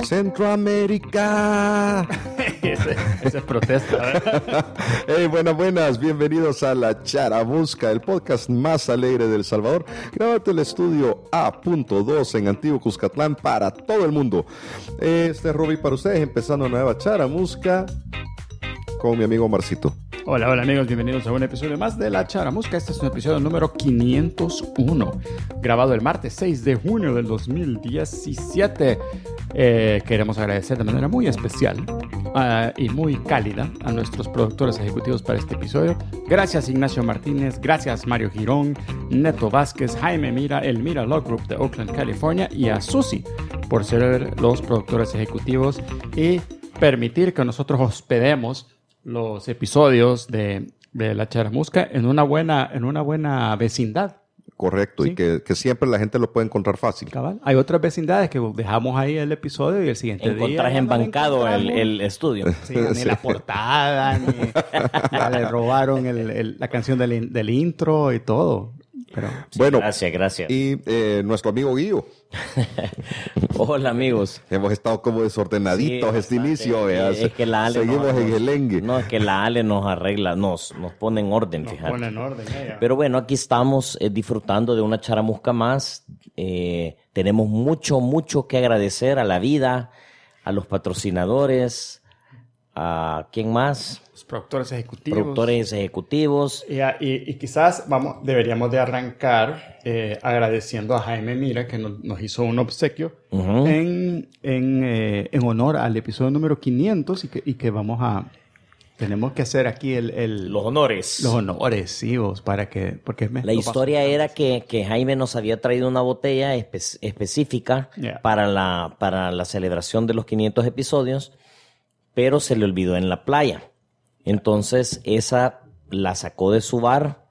Centroamérica. Esa es protesta. Hey, buenas, bienvenidos a La Charamusca, el podcast más alegre de El Salvador. Grabado en el estudio A.2 en Antiguo Cuscatlán para todo el mundo. Este es Robbie para ustedes, empezando una nueva Charamusca con mi amigo Marcito. Hola amigos, bienvenidos a un episodio más de La Charamusca. Este es un episodio número 501, grabado el martes 6 de junio del 2017. Queremos agradecer de manera muy especial y muy cálida a nuestros productores ejecutivos para este episodio. Gracias Ignacio Martínez, gracias Mario Girón, Neto Vázquez, Jaime Mira, el Mira Law Group de Oakland, California, y a Susi por ser los productores ejecutivos y permitir que nosotros hospedemos los episodios de La Charamusca en una buena vecindad. Correcto, ¿sí? Y que siempre la gente lo puede encontrar fácil. Cabal. Hay otras vecindades que dejamos ahí el episodio y el siguiente día encontrás embancado el estudio. Sí, ni la portada, ni le robaron la canción del intro y todo. Pero, sí, bueno, gracias. Y nuestro amigo Guillo. Hola amigos. Hemos estado como desordenaditos este inicio. Es que la Ale seguimos en el engue. No, es que la Ale nos arregla, nos pone en orden, fíjate. Nos pone en orden, Pero bueno, aquí estamos disfrutando de una charamusca más. Tenemos mucho que agradecer a la vida, a los patrocinadores, a ¿quién más? Productores ejecutivos. Y quizás deberíamos de arrancar agradeciendo a Jaime Mira, que nos hizo un obsequio en honor al episodio número 500 y que tenemos que hacer aquí los honores. Los honores, sí, vos, la historia era que Jaime nos había traído una botella específica para la celebración de los 500 episodios, pero se le olvidó en la playa. Entonces, esa la sacó de su bar.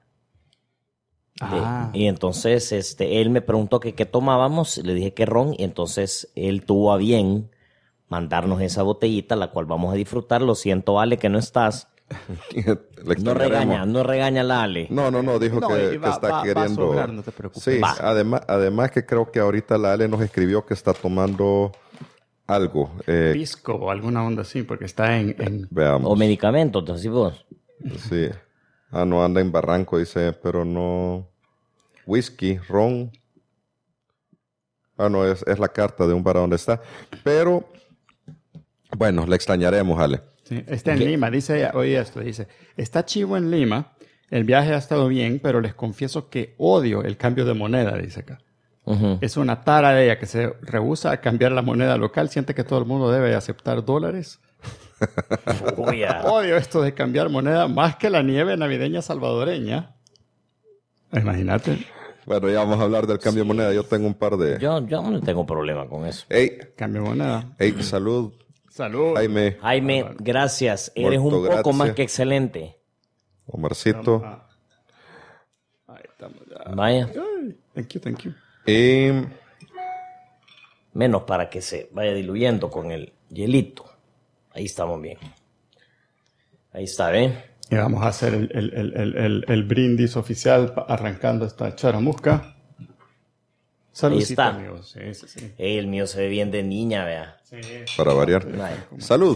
Y entonces él me preguntó que qué tomábamos. Le dije que ron. Y entonces él tuvo a bien mandarnos esa botellita, la cual vamos a disfrutar. Lo siento, Ale, que no estás. No regaña a la Ale. No, dijo que está queriendo. Va a sobrar, no te preocupes. Sí, además que creo que ahorita la Ale nos escribió que está tomando algo. Pisco o alguna onda así, porque está en... O medicamentos, así vos. Sí. No anda en Barranco, dice, pero no... Whisky, ron. No, es la carta de un bar donde está. Pero, bueno, le extrañaremos, Ale. Sí, está en Lima, dice, oye esto, dice, está chivo en Lima, el viaje ha estado bien, pero les confieso que odio el cambio de moneda, dice acá. Es una tara de ella que se rehúsa a cambiar la moneda local, siente que todo el mundo debe aceptar dólares. Odio esto de cambiar moneda más que la nieve navideña salvadoreña. Imagínate. Bueno, ya vamos a hablar del cambio de moneda. Yo tengo un par de... Yo no tengo problema con eso. Cambio de moneda. Salud. Salud. Jaime, gracias. Eres un poco más que excelente. Omarcito. Ahí estamos ya. Vaya. Thank you. Menos para que se vaya diluyendo con el hielito. Ahí estamos bien. Ahí está, ¿eh? Y vamos a hacer el brindis oficial arrancando esta charamusca. Saludcita, amigos. Sí. El mío se ve bien de niña, vea. Sí. Para variar. Salud.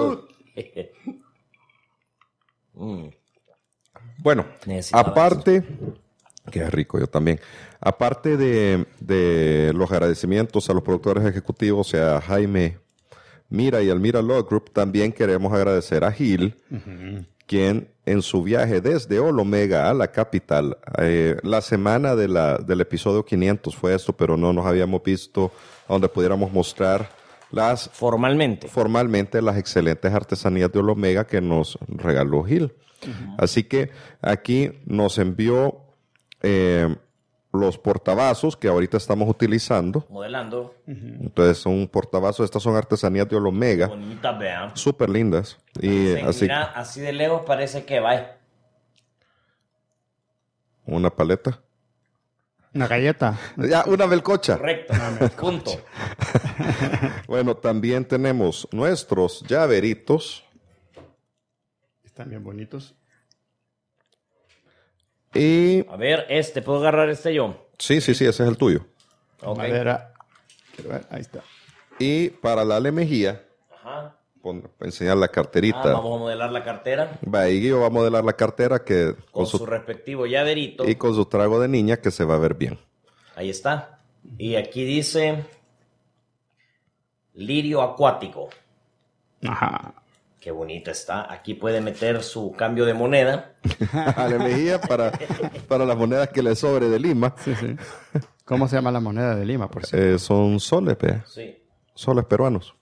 Bueno, aparte... Qué rico, yo también. Aparte de los agradecimientos a los productores ejecutivos, o sea, a Jaime Mira y al Mira Law Group, también queremos agradecer a Gil, quien en su viaje desde Olomega a la capital, la semana del episodio 500 fue esto, pero no nos habíamos visto donde pudiéramos mostrar formalmente las excelentes artesanías de Olomega que nos regaló Gil. Así que aquí nos envió los portavasos que ahorita estamos utilizando. Modelando. Entonces, un portavasos, estas son artesanías de Olomega. Bonitas, vean. Súper lindas. Y mira, así de lejos parece que va. Una paleta. Una galleta. Ya, una melcocha. Correcto. Punto. Bueno, también tenemos nuestros llaveritos. Están bien bonitos. Y... A ver, ¿puedo agarrar yo? Sí, ese es el tuyo. Okay. Madera. Quiero ver, ahí está. Y para la Ale Mejía, Ajá. para enseñar la carterita. Vamos a modelar la cartera. Y Guillo va a modelar la cartera que Con su respectivo llaverito. Y con su trago de niña que se va a ver bien. Ahí está. Y aquí dice lirio acuático. Ajá. Qué bonita está. Aquí puede meter su cambio de moneda. Ale Mejía para las monedas que le sobre de Lima. Sí, sí. ¿Cómo se llama la moneda de Lima, por cierto? Son soles, Sí. Soles peruanos.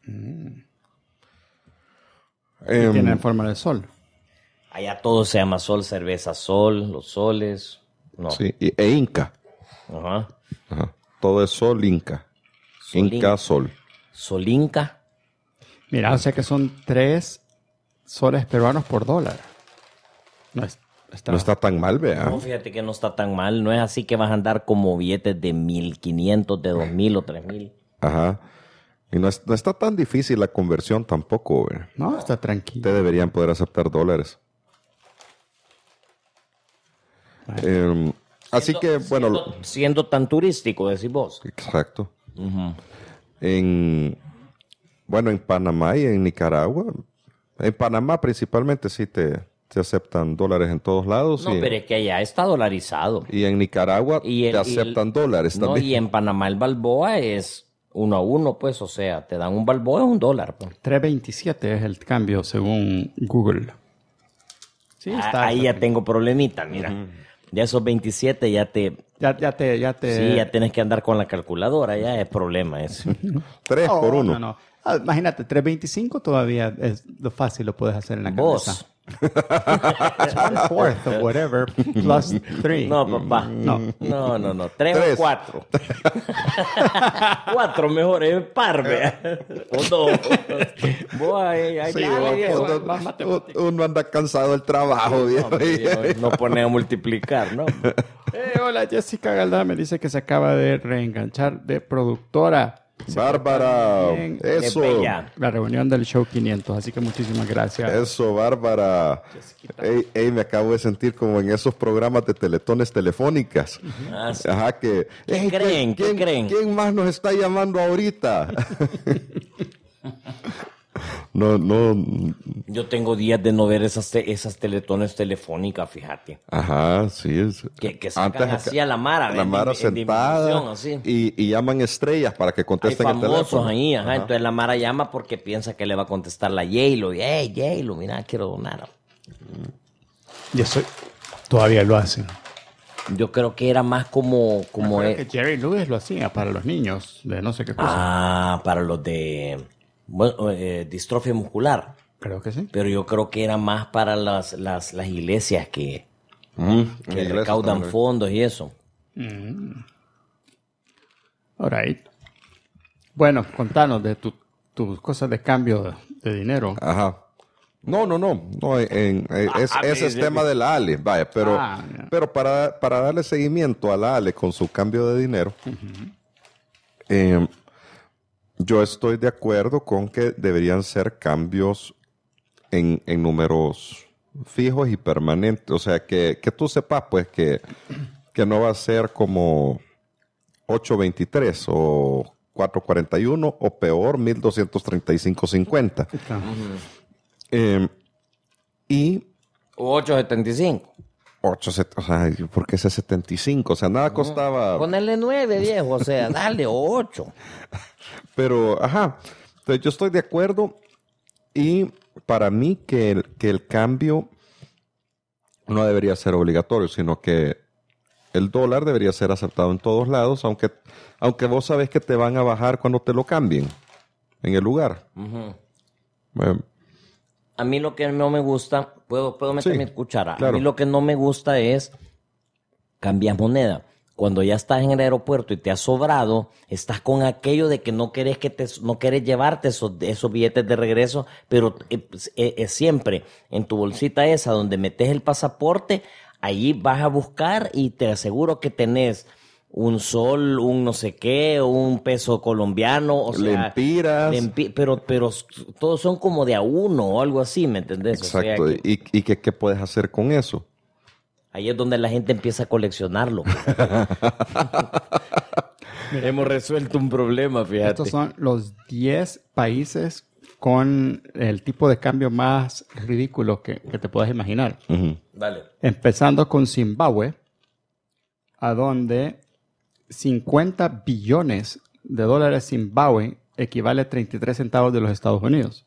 Tienen forma de sol. Allá todo se llama sol, cerveza sol, los soles. No. Sí, e Inca. Ajá. Ajá. Todo es sol Inca. Inca, sol. Sol Inca. Mira, o sea que son 3 soles peruanos por dólar. No está tan mal, vea. No, fíjate que no está tan mal. No es así que vas a andar como billetes de 1,500, de 2,000 o 3,000. Ajá. Y no está tan difícil la conversión tampoco, vea. No, está tranquilo. Te deberían poder aceptar dólares. Así que, bueno... Siendo tan turístico, decís vos. Exacto. Uh-huh. En Panamá y en Nicaragua. En Panamá principalmente sí te aceptan dólares en todos lados. No, pero es que allá está dolarizado. Y en Nicaragua te aceptan dólares también. No, y en Panamá el balboa es 1 a 1, pues, o sea, te dan un balboa es $1. Pues. 3.27 es el cambio según Google. Sí, ahí ya tengo problemita, mira. Uh-huh. De esos 27 ya te... Sí, ya tienes que andar con la calculadora, ya es problema eso. 3 por 1. No. Imagínate, 3.25 todavía es lo fácil, lo puedes hacer en la cabeza. 1/4 of whatever plus 3. No, papá. No. 3 o 4. 4 mejor, es par, vea. O 2. Uno anda cansado del trabajo, viejo. No pone a multiplicar, ¿no? Hola, Jessica Galdá me dice que se acaba de reenganchar de productora. Bárbara, eso. La reunión del show 500, así que muchísimas gracias. Eso, Bárbara. Me acabo de sentir como en esos programas de teletones telefónicas. Sí. Ajá, que... ¿Qué creen? ¿Quién más nos está llamando ahorita? No. Yo tengo días de no ver esas teletones telefónicas, fíjate. Ajá, sí. Que sacan así a la Mara. La Mara sentada así. Y llaman estrellas para que contesten el teléfono. Hay famosos ahí, ajá. Entonces la Mara llama porque piensa que le va a contestar la J-Lo. J-Lo, mira, quiero donar. Y eso todavía lo hacen. Yo creo que era más como que Jerry Lewis lo hacía para los niños de no sé qué cosa. Para los de... distrofia muscular. Creo que sí. Pero yo creo que era más para las iglesias que recaudan también fondos y eso. All right. Bueno, contanos de tus cosas de cambio de dinero. Ajá. No, ese es tema de la Ale, vaya, pero para darle seguimiento a la Ale con su cambio de dinero, yo estoy de acuerdo con que deberían ser cambios en números fijos y permanentes. O sea, que tú sepas, pues, que no va a ser como 8.23 o 4.41 o peor, 1.235.50. O 8.75. 8, o sea, ¿por qué ese 75? O sea, nada costaba... Ponerle 9, viejo, o sea, dale, 8. Pero, entonces yo estoy de acuerdo y para mí que el cambio no debería ser obligatorio, sino que el dólar debería ser aceptado en todos lados, aunque vos sabés que te van a bajar cuando te lo cambien en el lugar. Uh-huh. A mí lo que no me gusta, puedo meter mi cuchara. Claro. A mí lo que no me gusta es cambiar moneda. Cuando ya estás en el aeropuerto y te has sobrado, estás con aquello de que no querés llevarte esos billetes de regreso, pero siempre en tu bolsita esa donde metes el pasaporte, ahí vas a buscar y te aseguro que tenés un sol, un no sé qué, un peso colombiano, o sea, lempiras. Pero todos son como de a uno o algo así, ¿me entendés? Exacto. O sea, ¿Y qué puedes hacer con eso? Ahí es donde la gente empieza a coleccionarlo. Hemos resuelto un problema, fíjate. Estos son los 10 países con el tipo de cambio más ridículo que te puedas imaginar. Dale. Empezando con Zimbabue, a donde 50 billones de dólares Zimbabue equivale a 33 centavos de los Estados Unidos.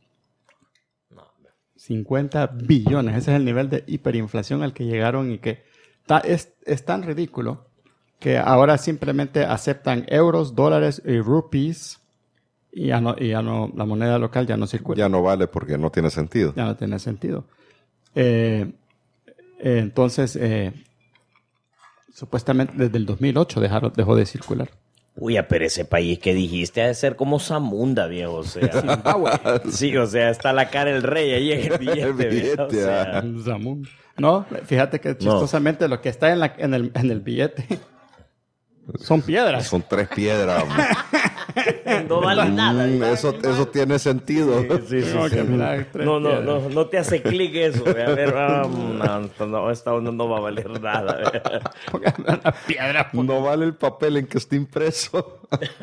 50 billones. Ese es el nivel de hiperinflación al que llegaron y que es tan ridículo que ahora simplemente aceptan euros, dólares y rupees y ya no, la moneda local ya no circula. Ya no vale porque no tiene sentido. Ya no tiene sentido. Entonces, supuestamente desde el 2008 dejó de circular. Uy, pero ese país que dijiste ha de ser como Zamunda, viejo. O sea, sí, o sea, está la cara del rey ahí en el billete. O sea, Zamunda. No, fíjate que chistosamente lo que está en el billete son piedras. Son 3 piedras. No vale nada. Eso tiene sentido. Sí. No te hace clic eso. A ver, esta no va a valer nada. Una piedra. No vale el papel en que está impreso.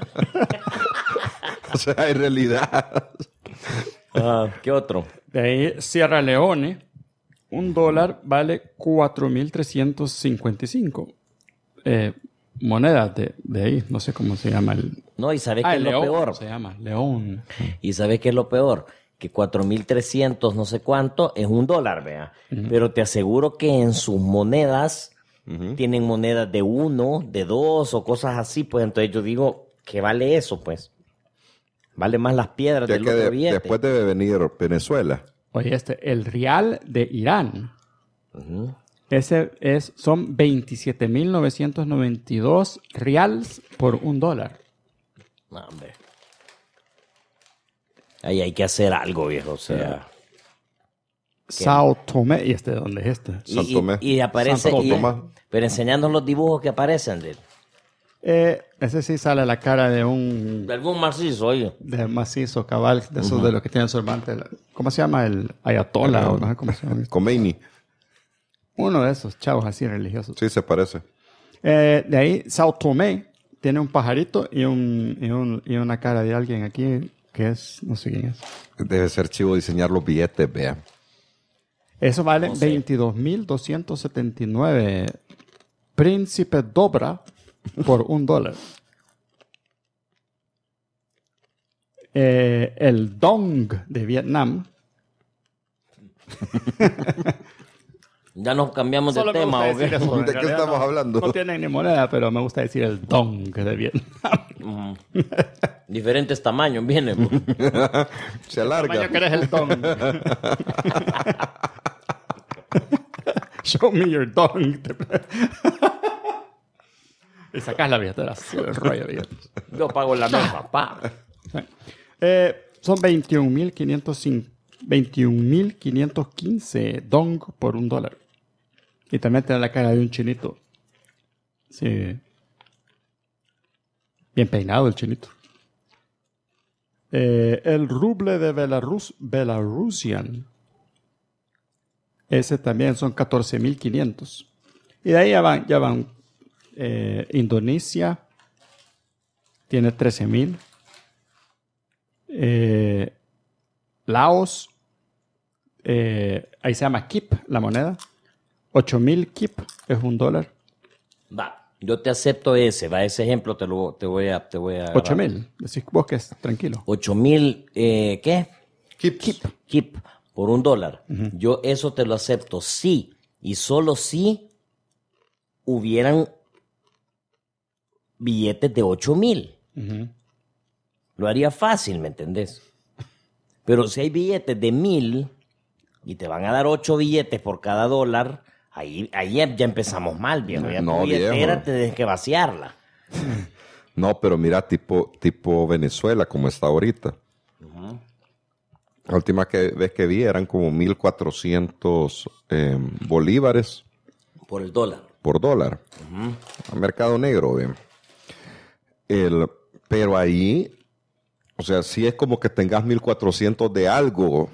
O sea, en realidad. ¿Qué otro? De ahí, Sierra Leone, $1 vale 4,355 monedas de ahí. No sé cómo se llama el... No, y ¿sabes qué es lo peor? Se llama León. ¿Y sabes qué es lo peor? Que 4,300 no sé cuánto es $1, vea. Pero te aseguro que en sus monedas tienen monedas de 1, de 2 o cosas así. Pues entonces yo digo, ¿qué vale eso, pues? Vale más las piedras del otro billete. Después debe venir Venezuela. Oye, el rial de Irán. Ese son 27,992 rials por $1. No, hombre. Ahí hay que hacer algo, viejo. O sea. Sao Tomé. ¿Y dónde es este? San Tomé. Y aparece. Pero enseñándonos los dibujos que aparecen de él. Ese sí sale la cara de un... De algún macizo, oye. De macizo, cabal. De esos de los que tienen su hermante. ¿Cómo se llama? El Ayatollah. O no sé cómo se llama. Khomeini. Uno de esos chavos así religiosos. Sí, se parece. De ahí, Sao Tomé tiene un pajarito y una cara de alguien aquí que es... No sé quién es. Debe ser chivo diseñar los billetes, vea. Eso vale 22,279 Príncipe Dobra por $1. El Dong de Vietnam. Ya nos cambiamos de tema, ¿o qué? ¿De qué estamos hablando? No tienen ni moneda, pero me gusta decir el Dong de Vietnam. Diferentes tamaños viene. Se alarga. El tamaño que eres el Dong. Show me your Dong. Y sacas la billetera. El rollo de billetes. Yo pago la mesa, pa. Son 21,515 dong por $1. Y también tiene la cara de un chinito. Sí. Bien peinado el chinito. El ruble de Belarusian. Ese también son 14,500. Y de ahí ya van. Indonesia tiene 13,000. Laos, ahí se llama KIP, la moneda. 8,000 KIP es $1. Va, yo te acepto ese ejemplo te voy a 8,000, decís vos que es tranquilo. 8,000, ¿qué? KIP por $1. Yo eso te lo acepto sí, y solo si hubieran billetes de 8,000. Lo haría fácil, ¿me entendés? Pero si hay billetes de 1,000 y te van a dar 8 billetes por cada $1, ahí ya empezamos mal, viejo. Ya tu billetera te tienes que vaciarla. No, pero mira, tipo Venezuela, como está ahorita. La última vez que vi eran como 1,400 bolívares. Por el dólar. Por $1. A mercado negro, bien. Pero ahí, o sea, sí es como que tengas 1,400 de algo.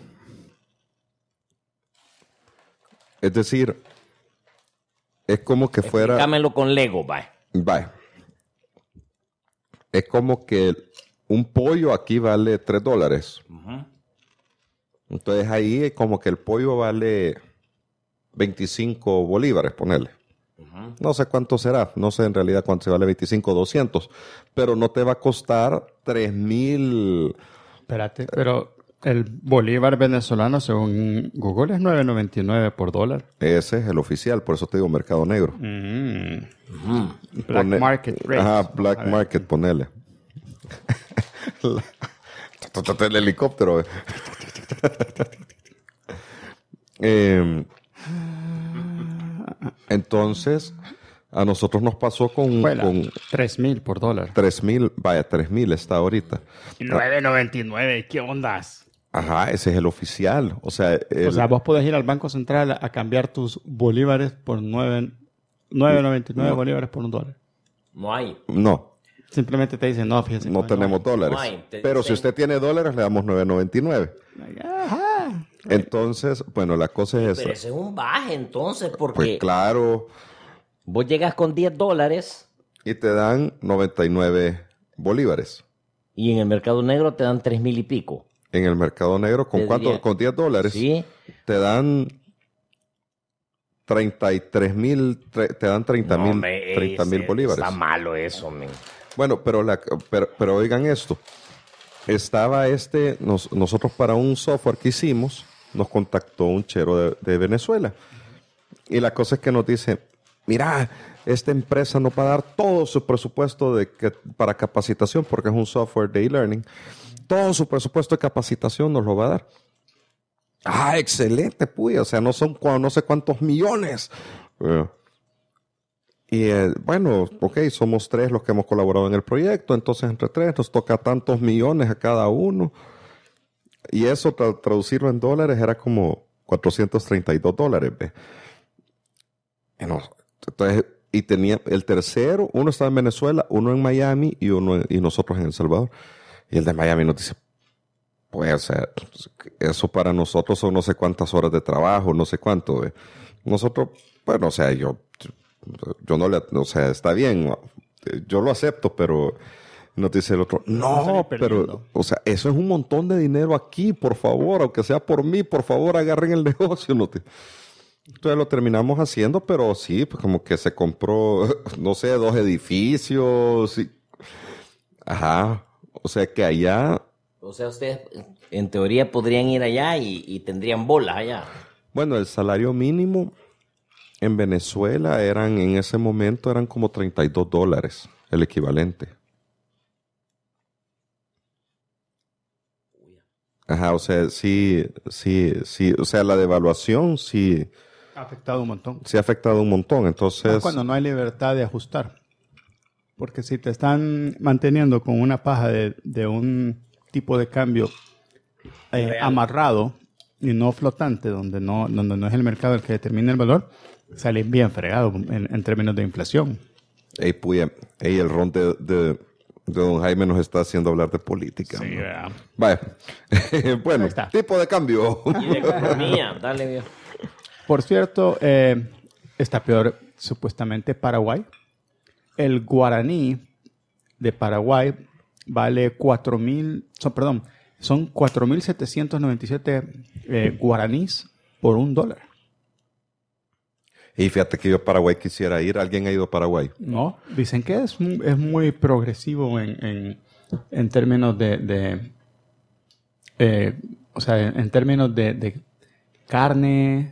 Es decir, es como que fuera... Explícamelo con Lego, bye. Bye. es como que un pollo aquí vale $3. Uh-huh. Entonces ahí es como que el pollo vale 25 bolívares, ponerle. Uh-huh. No sé cuánto será, no sé en realidad cuánto se vale 25 o 200, pero no te va a costar 3,000. Espérate, pero el bolívar venezolano según Google es 9.99 por dólar. Ese es el oficial, por eso te digo mercado negro. Uh-huh. Black market rate. Ajá, black market, ponele. El helicóptero. Entonces, a nosotros nos pasó con 3,000 por dólar. 3,000, vaya, 3,000 está ahorita. 9.99, ¿qué ondas? Ajá, ese es el oficial. O sea, vos podés ir al Banco Central a cambiar tus bolívares por 9.99 bolívares por $1. No hay. No. Simplemente te dicen, no, fíjese. No tenemos dólares. No hay. Pero si usted tiene dólares, le damos 9.99. Ajá. Entonces, bueno, la cosa es esa. Pero ese es un baje, entonces, porque... Pues claro. Vos llegas con $10. Y te dan 99 bolívares. Y en el mercado negro te dan 3,000 y pico. En el mercado negro, ¿con cuánto? Con $10. Sí. Te dan 33,000, te dan 30,000 bolívares. Está malo eso, men. Bueno, pero oigan esto. Estaba nosotros para un software que hicimos, nos contactó un chero de Venezuela. Y la cosa es que nos dice, mira, esta empresa nos va a dar todo su presupuesto para capacitación, porque es un software de e-learning. Todo su presupuesto de capacitación nos lo va a dar. Ah, excelente, puya. O sea, no sé cuántos millones. Y bueno, ok, somos 3 los que hemos colaborado en el proyecto, entonces entre 3 nos toca tantos millones a cada uno. Y eso, traducirlo en dólares, era como $432. ¿Ve? Entonces, y tenía el tercero, uno estaba en Venezuela, uno en Miami y nosotros en El Salvador. Y el de Miami nos dice, pues, o sea, eso para nosotros son no sé cuántas horas de trabajo, no sé cuánto. ¿Ve? Nosotros, bueno, o sea, yo no o sea, está bien, yo lo acepto, pero nos dice el otro, no, pero, o sea, eso es un montón de dinero aquí, por favor, aunque sea por mí, por favor, agarren el negocio. Entonces lo terminamos haciendo, pero sí, pues como que se compró, no sé, 2 edificios. Y... Ajá, o sea que allá... O sea, ustedes en teoría podrían ir allá y tendrían bolas allá. Bueno, el salario mínimo... En Venezuela en ese momento eran como $32, el equivalente. Ajá, o sea, sí, o sea, la devaluación sí... Ha afectado un montón. Sí ha afectado un montón, entonces... Cuando no hay libertad de ajustar. Porque si te están manteniendo con una paja de un tipo de cambio amarrado y no flotante, donde no es el mercado el que determina el valor... Salen bien fregados en términos de inflación. Ey, puya, el ron de don Jaime nos está haciendo hablar de política. Sí, ¿no? Vaya. Bueno, tipo de cambio. Y de economía, dale, viejo. Por cierto, está peor supuestamente Paraguay. El guaraní de Paraguay vale son 4.797 guaraníes por $1. Y fíjate que yo a Paraguay quisiera ir. ¿Alguien ha ido a Paraguay? No, dicen que es muy progresivo en términos o sea, en términos de carne.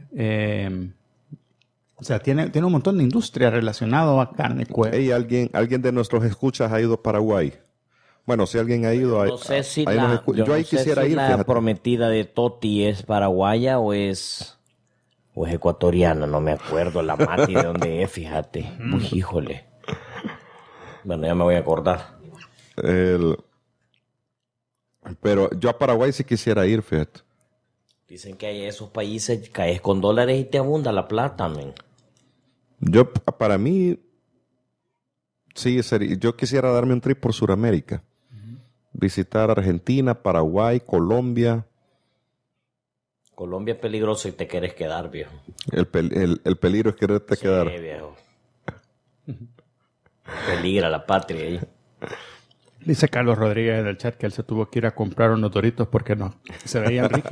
O sea, tiene un montón de industria relacionada a carne. Hey, ¿alguien de nuestros escuchas ha ido a Paraguay? Bueno, si alguien ha ido... No sé si yo ahí quisiera ir. ¿La prometida de Toti es paraguaya o es ecuatoriana? No me acuerdo la Mati de dónde es, fíjate. Uy, híjole. Bueno, ya me voy a acordar. Pero yo a Paraguay sí quisiera ir, fíjate. Dicen que hay esos países, caes con dólares y te abunda la plata, men. Para mí, sí, yo quisiera darme un trip por Sudamérica. Visitar Argentina, Paraguay, Colombia. Colombia es peligroso y te quieres quedar, viejo. El peligro es quererte quedar. Sí, viejo. Peligra la patria ahí. Dice Carlos Rodríguez en el chat que él se tuvo que ir a comprar unos Doritos porque no se veían ricos.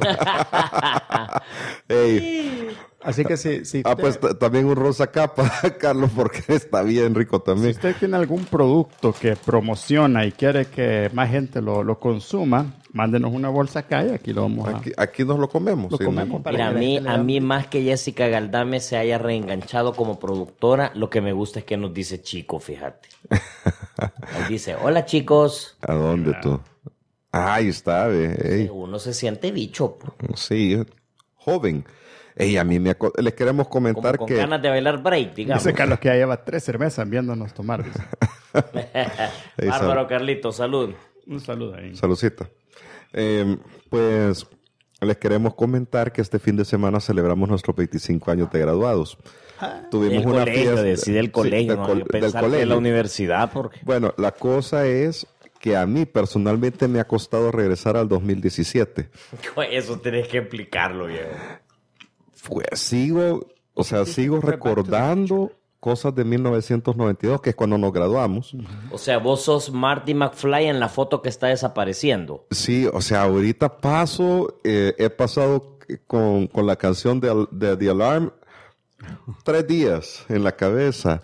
Así que sí. Pues también un rosa capa, Carlos, porque está bien rico también. Si usted tiene algún producto que promociona y quiere que más gente lo consuma, mándenos una bolsa acá y aquí lo vamos a... Aquí nos lo comemos. Lo comemos. Mira, a mí más que Jessica Galdame se haya reenganchado como productora, lo que me gusta es que nos dice chico, fíjate. Él dice, hola chicos. ¿A dónde tú? Ahí está, ve. Uno se siente bicho. Sí, joven. A mí les queremos comentar con que... ganas de bailar break, digamos. Dice Carlos que ya lleva 3 cervezas viéndonos tomar. Bárbaro, Carlito, salud. Un saludo ahí. Saludcita. Pues les queremos comentar que este fin de semana celebramos nuestros 25 años de graduados. Tuvimos una fiesta. Del colegio, no, yo pensaba que de la universidad. Porque... Bueno, la cosa es que a mí personalmente me ha costado regresar al 2017. Eso tenés que explicarlo, viejo. Pues sigo recordando cosas de 1992, que es cuando nos graduamos. O sea, vos sos Marty McFly en la foto que está desapareciendo. Sí, o sea, ahorita he pasado con la canción de The Alarm 3 días en la cabeza.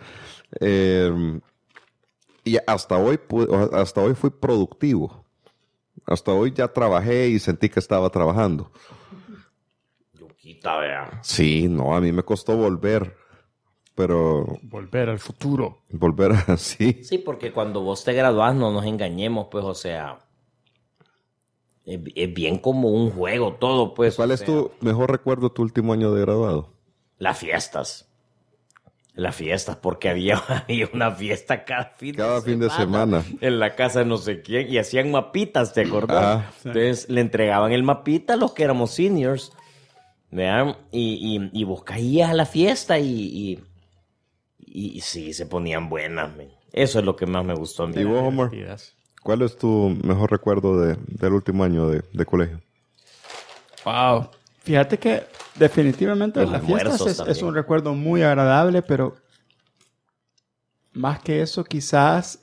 Y hasta hoy fui productivo. Hasta hoy ya trabajé y sentí que estaba trabajando. Sí, no, a mí me costó volver, pero... Volver al futuro. Volver así. Sí, porque cuando vos te graduás, no nos engañemos, pues, o sea... Es bien como un juego todo, pues. ¿Cuál es tu mejor recuerdo de tu último año de graduado? Las fiestas. Las fiestas, porque había una fiesta cada fin de semana. En la casa de no sé quién, y hacían mapitas, ¿te acordás? Entonces, le entregaban el mapita a los que éramos seniors. ¿Vean? Y vos caías a la fiesta y sí, se ponían buenas. Man. Eso es lo que más me gustó a mí. ¿Y vos, Omar? ¿Cuál es tu mejor recuerdo del último año de colegio? Wow. Fíjate que definitivamente las fiestas es un recuerdo muy agradable, pero más que eso quizás...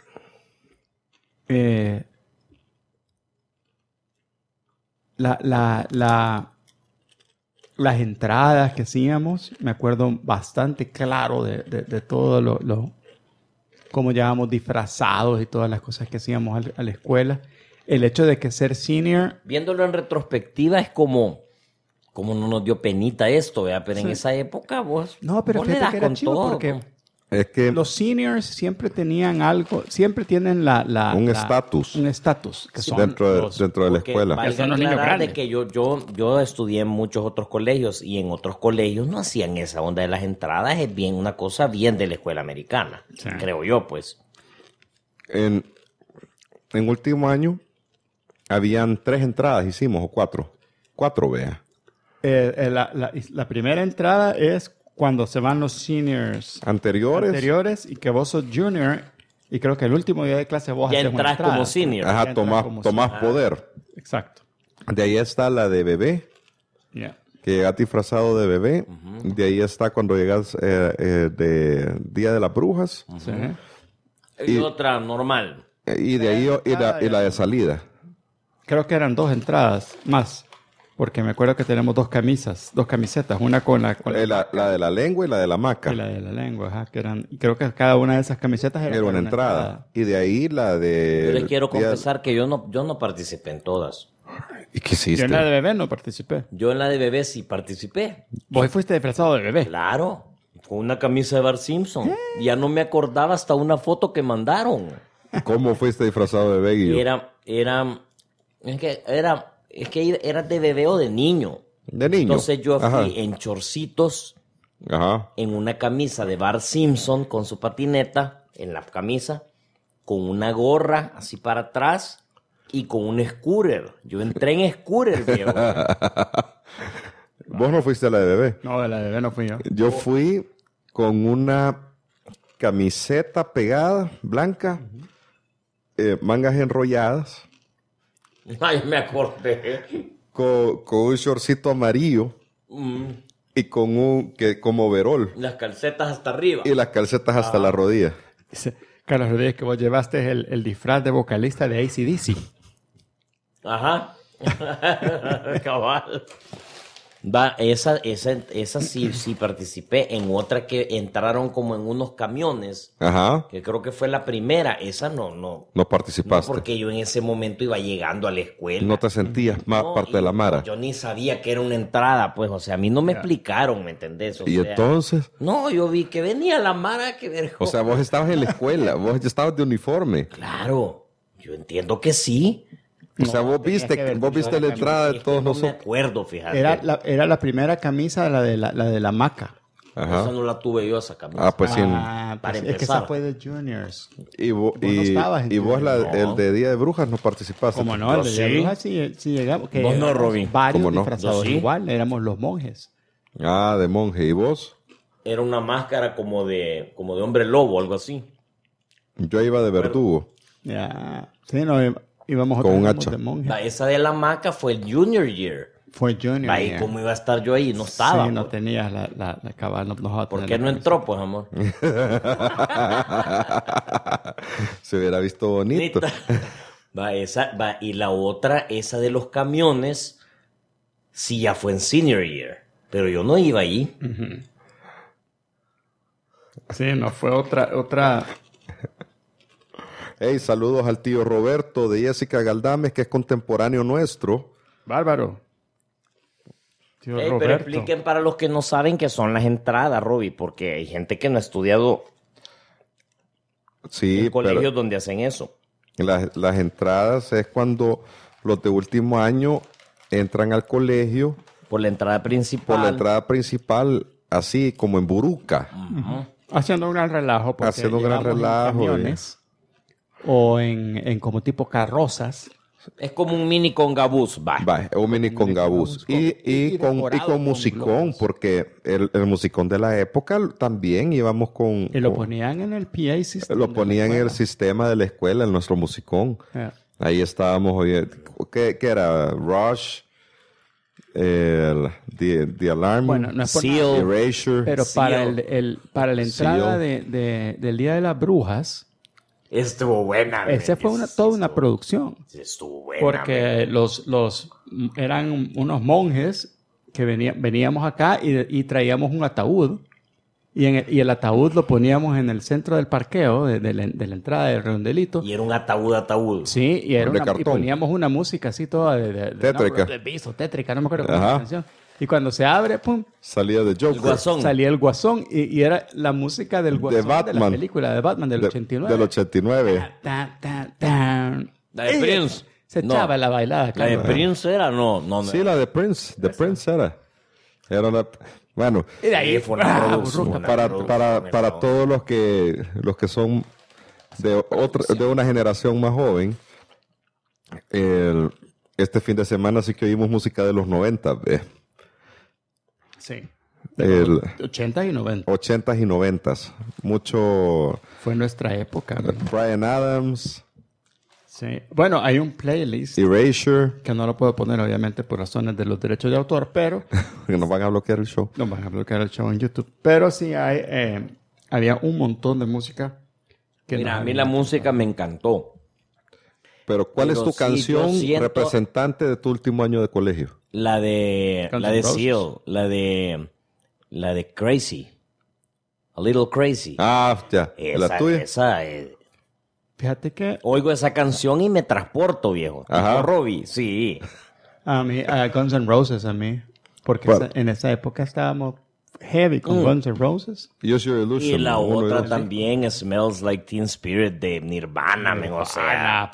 Las entradas que hacíamos, me acuerdo bastante claro de todo cómo llegábamos disfrazados y todas las cosas que hacíamos a la escuela. El hecho de que ser senior... Viéndolo en retrospectiva es como no nos dio penita esto, ¿verdad? Pero en esa época vos... No, pero fíjate que era chido todo, porque... ¿no? Es que los seniors siempre tenían algo, siempre tienen un estatus. Un estatus que son dentro de la escuela. Valga aclarar de que yo estudié en muchos otros colegios y en otros colegios no hacían esa onda de las entradas. Es bien una cosa bien de la escuela americana, creo yo, pues. En último año habían 3 entradas, hicimos, o 4. 4, vea. La primera entrada es cuando se van los seniors anteriores y que vos sos junior y creo que el último día de clase vos ya entras como senior. Ajá, tomás poder. Exacto. De ahí está la de bebé, que llegas disfrazado de bebé. De ahí está cuando llegas de Día de las Brujas. Y otra normal. Y de ahí y la de salida. Creo que eran 2 entradas más. Porque me acuerdo que tenemos 2 camisetas, una con la de la lengua y la de la maca. Y la de la lengua, ajá, que eran, creo que cada una de esas camisetas era una entrada. Y de ahí la de... Yo les quiero confesar que yo no participé en todas. ¿Y qué hiciste? Yo en la de bebé no participé. Yo en la de bebé sí participé. ¿Vos fuiste disfrazado de bebé? Claro, con una camisa de Bart Simpson. Ya no me acordaba hasta una foto que mandaron. ¿Cómo fuiste disfrazado de bebé, Guillo? Es que era de bebé o de niño. De niño. Entonces yo fui en chorcitos, en una camisa de Bart Simpson con su patineta en la camisa, con una gorra así para atrás y con un scooter. Yo entré en scooter, viejo. ¿Vos no fuiste a la de bebé? No, de la de bebé no fui yo. Yo fui con una camiseta pegada, blanca, mangas enrolladas. Ay, me acordé. Con un shortcito amarillo y con como overol. Las calcetas hasta arriba. Y las calcetas hasta la rodilla. Carlos Rodríguez, que vos llevaste el disfraz de vocalista de AC/DC. Ajá. Cabal. Va, esa sí participé. En otra que entraron como en unos camiones. Ajá. Que creo que fue la primera. Esa no participaste. No, porque yo en ese momento iba llegando a la escuela. No te sentías más parte de la mara. Yo ni sabía que era una entrada, pues. O sea, a mí no me explicaron, ¿me entendés? ¿Y entonces? No, yo vi que venía la mara que ver. O sea, vos estabas en la escuela. Vos estabas de uniforme. Claro. Yo entiendo que sí. O sea, vos viste la entrada de todos nosotros. No me acuerdo, fíjate. Era la primera camisa, la de la maca. Ajá. Esa no la tuve yo, esa camisa. Ah, pues sí. Para es que esa fue de Juniors. Y vos no estabas en vos Juniors. el de Día de Brujas no participaste. Como no, el de Día de Brujas sí llegamos. Vos no, Robin. Varios ¿Cómo no? disfrazados igual, éramos los monjes. Ah, de monje. ¿Y vos? Era una máscara como de hombre lobo, algo así. Yo iba de verdugo. Ya. Sí, no, íbamos con un hacha. de monje. Esa de la maca fue el Junior Year. Fue Junior ¿Y cómo iba a estar yo ahí? No estaba. Sí, no pues. tenías la cabal. ¿Por qué no entró, pues, amor? Se hubiera visto bonito. Y la otra, esa de los camiones, sí ya fue en Senior Year. Pero yo no iba ahí. Uh-huh. Sí, no fue otra. Hey, saludos al tío Roberto de Jessica Galdames, que es contemporáneo nuestro. Bárbaro. Tío Roberto. Pero expliquen para los que no saben qué son las entradas, Robbie, porque hay gente que no ha estudiado en colegios donde hacen eso. Las entradas es cuando los de último año entran al colegio. Por la entrada principal. Por la entrada principal, así como en buruca. Uh-huh. Haciendo un gran relajo. Haciendo un gran relajo. En camiones, o en como tipo carrozas. Es como un mini congabús, un mini congabús. Y con musicón, porque el musicón de la época también íbamos con... Y lo ponían en el PA system. Lo ponían en el sistema de la escuela, en nuestro musicón. Yeah. Ahí estábamos, oye, ¿qué era? Rush, The Alarm, bueno, no es por Seal, Erasure. Pero para la entrada del Día de las Brujas... Estuvo buena. Esa fue toda una producción. Estuvo buena. Porque eran unos monjes que veníamos acá y traíamos un ataúd. Y el ataúd lo poníamos en el centro del parqueo de la entrada del redondelito. Y era un ataúd. Sí, y poníamos una música así toda tétrica, no me acuerdo cómo era la canción. Y cuando se abre, pum, salía de Joker. Salía el Guasón y era la música del Guasón de la película de Batman del 89. Del 89. La de Prince. Se echaba la bailada. Claro. ¿La de Prince era? No. Sí, la de Prince. De Prince era. Bueno. Y de ahí fue una producción. Para todos los que son de una generación más joven, este fin de semana sí que oímos música de los 90, Sí. 80s y 90s. 80s y 90s. Mucho... Fue nuestra época. Bryan Adams. Sí. Bueno, hay un playlist. Erasure. Que no lo puedo poner, obviamente, por razones de los derechos de autor, pero... Nos van a bloquear el show. Nos van a bloquear el show en YouTube. Pero sí había un montón de música. Mira, a mí la música me encantó. Pero ¿cuál es tu canción representante de tu último año de colegio? La de Seal, la de Crazy. A Little Crazy. Ah, ya. ¿La tuya? Fíjate que... Oigo esa canción y me transporto, viejo. Ajá. Robbie, sí. A mí, Guns N' Roses, a mí. Porque en esa época estábamos heavy con Guns N' Roses. Use Your Illusion. Y la otra también, Smells Like Teen Spirit de Nirvana, o sea,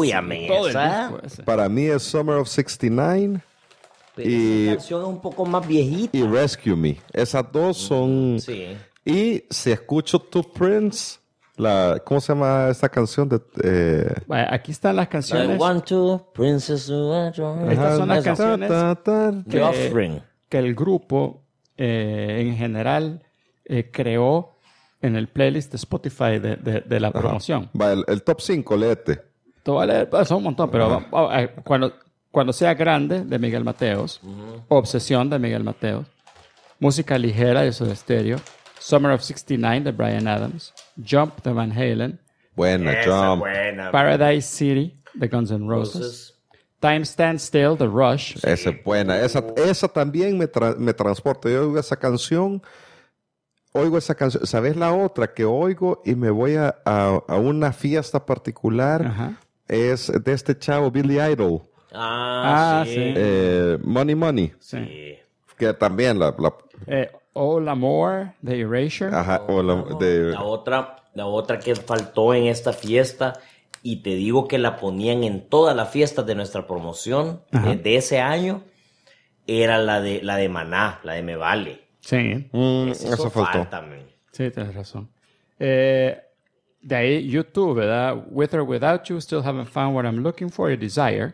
para mí es Summer of 69. Pero esa canción es un poco más viejita. Y Rescue Me. Esas dos son... Sí. Y si escucho tu Prince... ¿Cómo se llama esta canción? Aquí están las canciones. I want to, Princess. Estas son las canciones que el grupo en general creó en el playlist de Spotify de la promoción. El top 5, léete. Te voy a leer, son un montón, pero cuando sea grande, de Miguel Mateos, Obsesión, de Miguel Mateos, Música ligera, de Soda Stereo, Summer of 69, de Bryan Adams, Jump, de Van Halen, Buena, Jump. Buena. Paradise City, de Guns N' Roses. Time Stand Still, The Rush. Esa es buena. Esa también me transporta. Yo oigo esa canción. ¿Sabes la otra que oigo y me voy a una fiesta particular? Ajá. Es de este chavo, Billy Idol. Sí. Money. Sí. Que también All Amor, de Erasure. Ajá. La otra que faltó en esta fiesta, y te digo que la ponían en todas las fiestas de nuestra promoción de ese año, era la de Maná, la de Me Vale. Sí. Eso faltó. Sí, tienes razón. De ahí, YouTube, ¿verdad? With or Without You, Still Haven't Found What I'm Looking For, A Desire.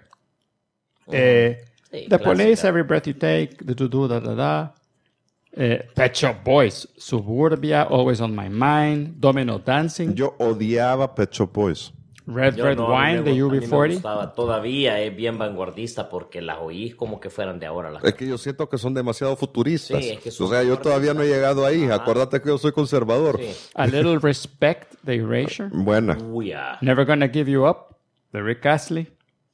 The Police, Every Breath You Take, The Do Da Da Da. Pet Shop Boys, Suburbia, Always on My Mind, Domino Dancing. Yo odiaba Pet Shop Boys. Red Wine de UB40. Todavía es bien vanguardista porque las oís como que fueran de ahora. Es que yo siento que son demasiado futuristas. Sí, es que o sea, yo todavía no he llegado ahí. Acuérdate que yo soy conservador. Sí. A Little Respect de Erasure. Buena. Never Gonna Give You Up de Rick Astley.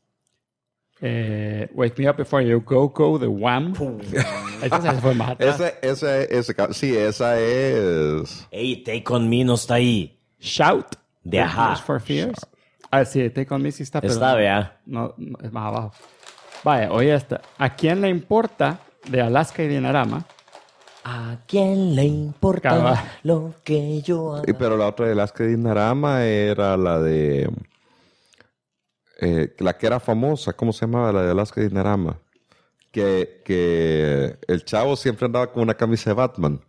Wake Me Up Before You Go de Wham. Esa fue más atrás. Esa es. Hey, Take On Me no está ahí. Shout de Ajá. For Fears. Sí, Take On Me sí está. Está, vea. No, es más abajo. Vaya, oye esta. ¿A quién le importa de Alaska y Dinarama? ¿A quién le importa lo que yo haga? Pero la otra de Alaska y Dinarama era la de... la que era famosa. ¿Cómo se llamaba? La de Alaska y Dinarama. Que el chavo siempre andaba con una camisa de Batman.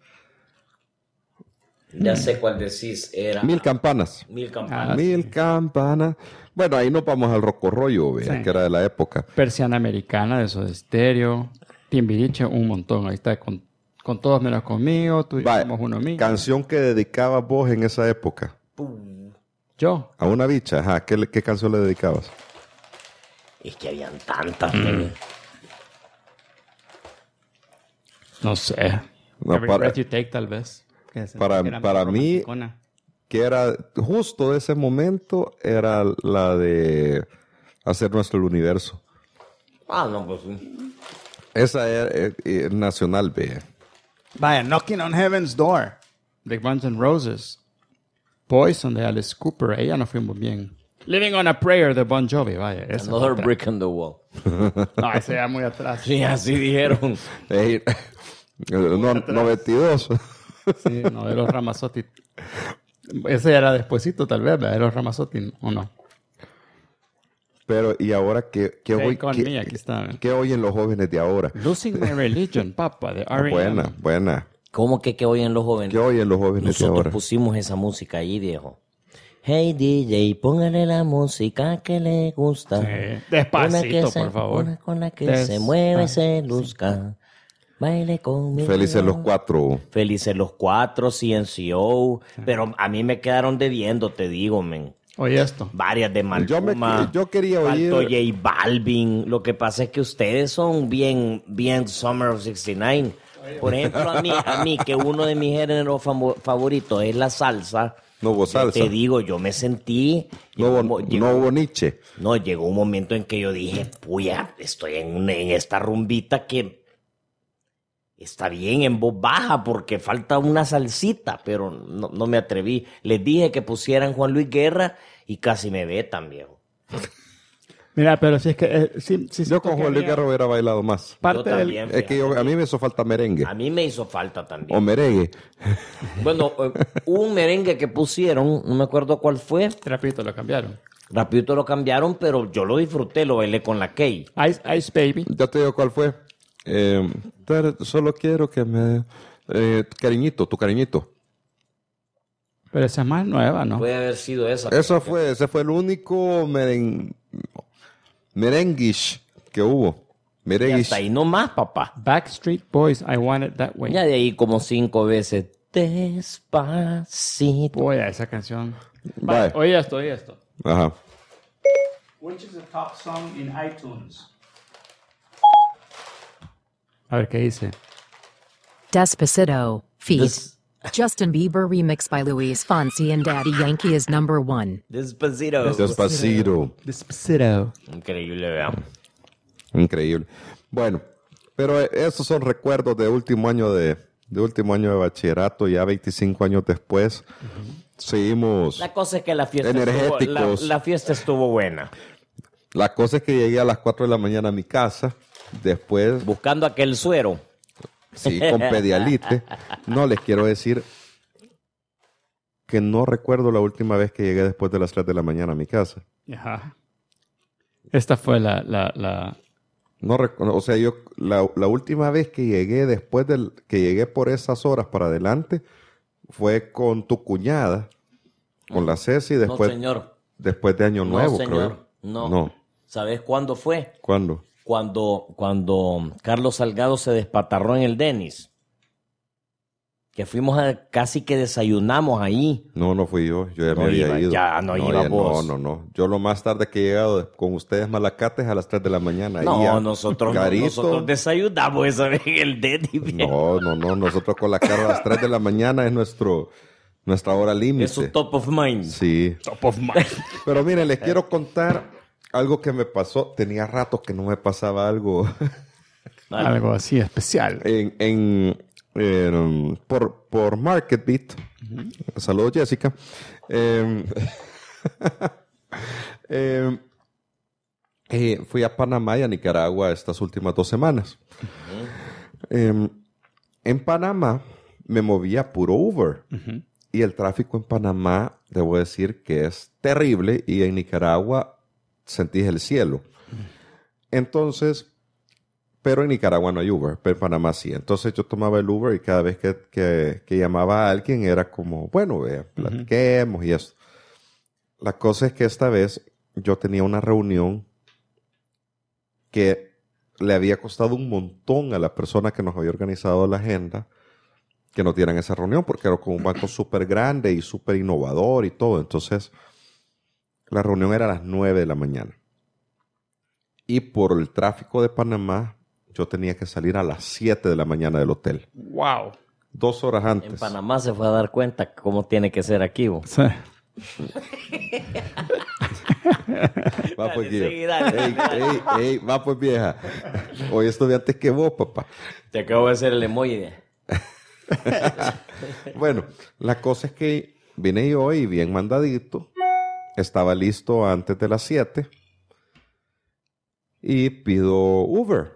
Ya sé cuál decís. Era... Mil Campanas. Mil Campanas. Mil Campanas. Bueno, ahí nos vamos al rocorrollo, que era de la época. Persiana Americana, de Soda Stereo. Timbiriche, un montón. Ahí está con todos menos conmigo. Tú y yo somos uno mío. Canción que dedicabas vos en esa época. ¿Yo? A una bicha, ajá. ¿Qué canción le dedicabas? Es que habían tantas. No sé. Every Breath You Take, tal vez. Para mí, que era justo ese momento, era la de Hacer Nuestro Universo. No, pues. Esa es nacional, ve. Vaya, Knocking on Heaven's Door, de Guns N' Roses. Poison, de Alice Cooper. Ahí ya nos fuimos bien. Living on a Prayer, de Bon Jovi. Vaya, Another Brick in the Wall. No, ese ya muy atrás. Sí, así dijeron. 92. Sí, no, de los Ramazzotti. Ese era despuesito, tal vez, de los Ramazzotti, ¿o no? Pero, ¿y ahora qué oyen los jóvenes de ahora? Losing My Religion, papá, de R.E.M. Buena. ¿Cómo que qué oyen los jóvenes? ¿Qué oyen los jóvenes de ahora? Nosotros pusimos esa música ahí, viejo. Hey, DJ, póngale la música que le gusta. Sí. Despacito, por favor. Una con la que se mueve, se luzca. Baile conmigo. Felices los cuatro. Felices los cuatro, CNCO. Sí. Pero a mí me quedaron debiendo, te digo, men. Oye esto. Varias de Maluma. Yo quería oír... Faltó J Balvin. Lo que pasa es que ustedes son bien Summer of 69. Por ejemplo, a mí que uno de mis géneros favoritos es la salsa. No hubo salsa. Te digo, yo me sentí... No hubo Nietzsche. No, llegó un momento en que yo dije, puya, estoy en esta rumbita que está bien en voz baja porque falta una salsita, pero no me atreví. Les dije que pusieran Juan Luis Guerra y casi me vetan, viejo. Mira, pero si es que... yo con Juan Luis Guerra hubiera bailado más. Yo también, es que a mí me hizo falta merengue. A mí me hizo falta también. O merengue. Bueno, un merengue que pusieron, no me acuerdo cuál fue. Rapidito lo cambiaron. Rapidito lo cambiaron, pero yo lo disfruté, lo bailé con la Kay. Ice Baby. Ya te digo cuál fue. Solo quiero que me... cariñito, tu cariñito. Pero esa es más nueva, ¿no? Puede haber sido esa. Ese fue el único merenguish que hubo. Y hasta ahí nomás, papá. Backstreet Boys, I Want It That Way. Ya de ahí como 5 veces. Despacito. Oye, esa canción. Vale. Oye esto. Ajá. Which is the top song in iTunes? A ver, ¿qué dice? Despacito, feat. Justin Bieber remixed by Luis Fonsi and Daddy Yankee is number 1. Despacito. Increíble, vean. Increíble. Bueno, pero esos son recuerdos de último año de bachillerato, ya 25 años después. Seguimos. La cosa es que la fiesta energéticos. La fiesta estuvo buena. La cosa es que llegué a las 4 de la mañana a mi casa, después... Buscando aquel suero. Sí, con Pedialite. No, les quiero decir que no recuerdo la última vez que llegué después de las 3 de la mañana a mi casa. Ajá. Esta fue la... No, o sea, yo la última vez que llegué que llegué por esas horas para adelante fue con tu cuñada, con la Ceci, después, no, señor. Después de Año Nuevo, señor. creo. No. ¿Sabes cuándo fue? ¿Cuándo? Cuando Carlos Salgado se despatarró en el Denis. Que fuimos casi que desayunamos ahí. No fui yo. Yo ya me había ido. Ya no iba vos. No. Yo lo más tarde que he llegado con ustedes malacates a las 3 de la mañana. No, nosotros desayunamos esa vez en el Denis. No. Nosotros con la cara a las 3 de la mañana es nuestra hora límite. Es su top of mind. Sí. Top of mind. Pero miren, les quiero contar algo que me pasó. Tenía ratos que no me pasaba algo. Algo así especial. Por MarketBeat. Saludos, Jessica. Fui a Panamá y a Nicaragua estas últimas 2 semanas. En Panamá me movía puro Uber. Y el tráfico en Panamá, debo decir que es terrible. Y en Nicaragua sentís el cielo. Entonces, pero en Nicaragua no hay Uber, pero en Panamá sí. Entonces yo tomaba el Uber y cada vez que llamaba a alguien era como, bueno, platiquemos y eso. La cosa es que esta vez yo tenía una reunión que le había costado un montón a la persona que nos había organizado la agenda que no dieran esa reunión, porque era con un banco súper grande y súper innovador y todo. Entonces, la reunión era a las 9 de la mañana. Y por el tráfico de Panamá, yo tenía que salir a las 7 de la mañana del hotel. ¡Wow! 2 horas antes. En Panamá se fue a dar cuenta cómo tiene que ser aquí, vos. Sí. Va pues, ey, va pues, vieja. Hoy estuve antes que vos, papá. Te acabo de hacer el emoji. Bueno, la cosa es que vine yo y bien mandadito. Estaba listo antes de las 7. Y pido Uber.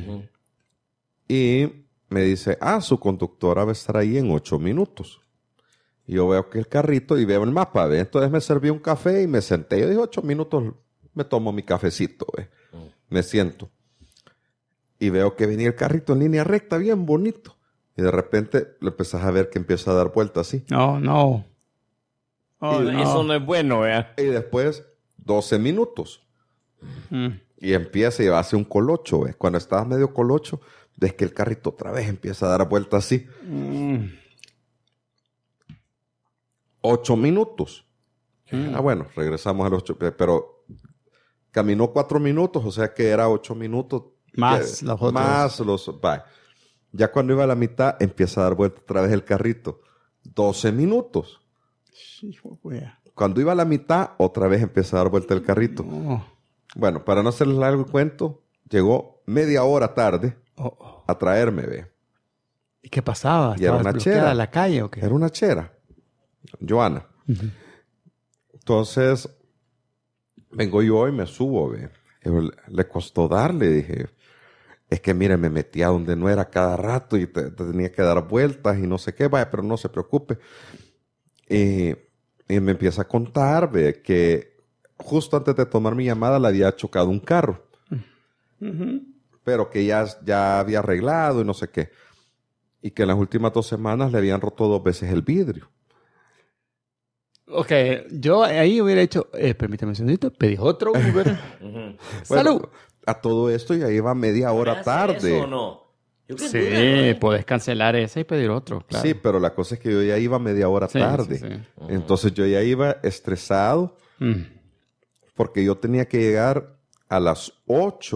Y me dice, su conductora va a estar ahí en 8 minutos. Y yo veo que el carrito y veo el mapa, ¿ve? Entonces me serví un café y me senté. Yo dije, 8 minutos me tomo mi cafecito, ¿ve? Me siento. Y veo que venía el carrito en línea recta, bien bonito. Y de repente le empezás a ver que empieza a dar vueltas así. No. Eso no es bueno, ¿verdad? Y después, 12 minutos. Y empieza y hace un colocho, ¿ves? Cuando estabas medio colocho, ves que el carrito otra vez empieza a dar vueltas así. 8 minutos. Bueno, regresamos a los 8. Pero caminó 4 minutos, o sea que era 8 minutos. Más los otros. Más los... Ya cuando iba a la mitad, empieza a dar vuelta otra vez el carrito. 12 minutos. Cuando iba a la mitad, otra vez empieza a dar vuelta el carrito. Bueno, para no hacerles largo el cuento, llegó media hora tarde a traerme, ¿ve? ¿Y qué pasaba? Y era una chera. ¿En la calle o qué? Era una chera. Joana. Entonces, vengo yo y me subo, ¿ve? Le costó darle, dije... Es que, mire, me metía donde no era cada rato y te tenía que dar vueltas y no sé qué. Vaya, pero no se preocupe. Y me empieza a contar, ve, que justo antes de tomar mi llamada le había chocado un carro. Pero que ya había arreglado y no sé qué. Y que en las últimas 2 semanas le habían roto 2 veces el vidrio. Ok, yo ahí hubiera hecho... permítame un segundito. Pedí otro Uber. ¡Salud! Bueno, a todo esto ya iba media hora tarde. ¿Eso o no? Sí, puedes cancelar ese y pedir otro. Claro. Sí, pero la cosa es que yo ya iba media hora tarde. Sí. Entonces yo ya iba estresado porque yo tenía que llegar a las 8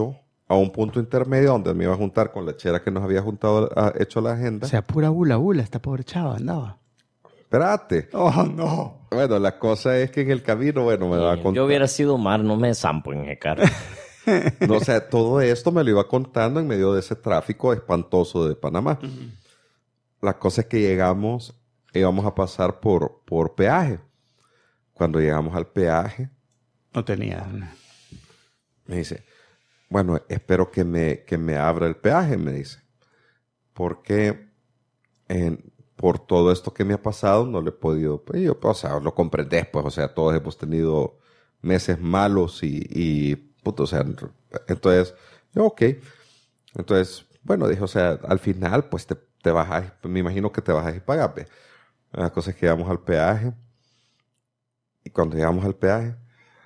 a un punto intermedio donde me iba a juntar con la chera que nos había hecho la agenda. O sea, pura bula esta pobre chava andaba. Espérate. Oh, no. Bueno, la cosa es que en el camino, bueno, me va a contar. Yo hubiera sido Omar, no me zampo en ese carro. No, o sea, todo esto me lo iba contando en medio de ese tráfico espantoso de Panamá. Uh-huh. La cosa es que íbamos a pasar por peaje. Cuando llegamos al peaje... No tenía. Me dice, bueno, espero que me abra el peaje, me dice. Porque por todo esto que me ha pasado no le he podido... o sea, lo comprendés, pues. O sea, todos hemos tenido meses malos y puto, o sea... Entonces, yo, ok. Entonces, bueno, dije, o sea, al final, pues te bajas, me imagino que te bajas y pagas, ¿ve? La cosa es que llegamos al peaje. Y cuando llegamos al peaje,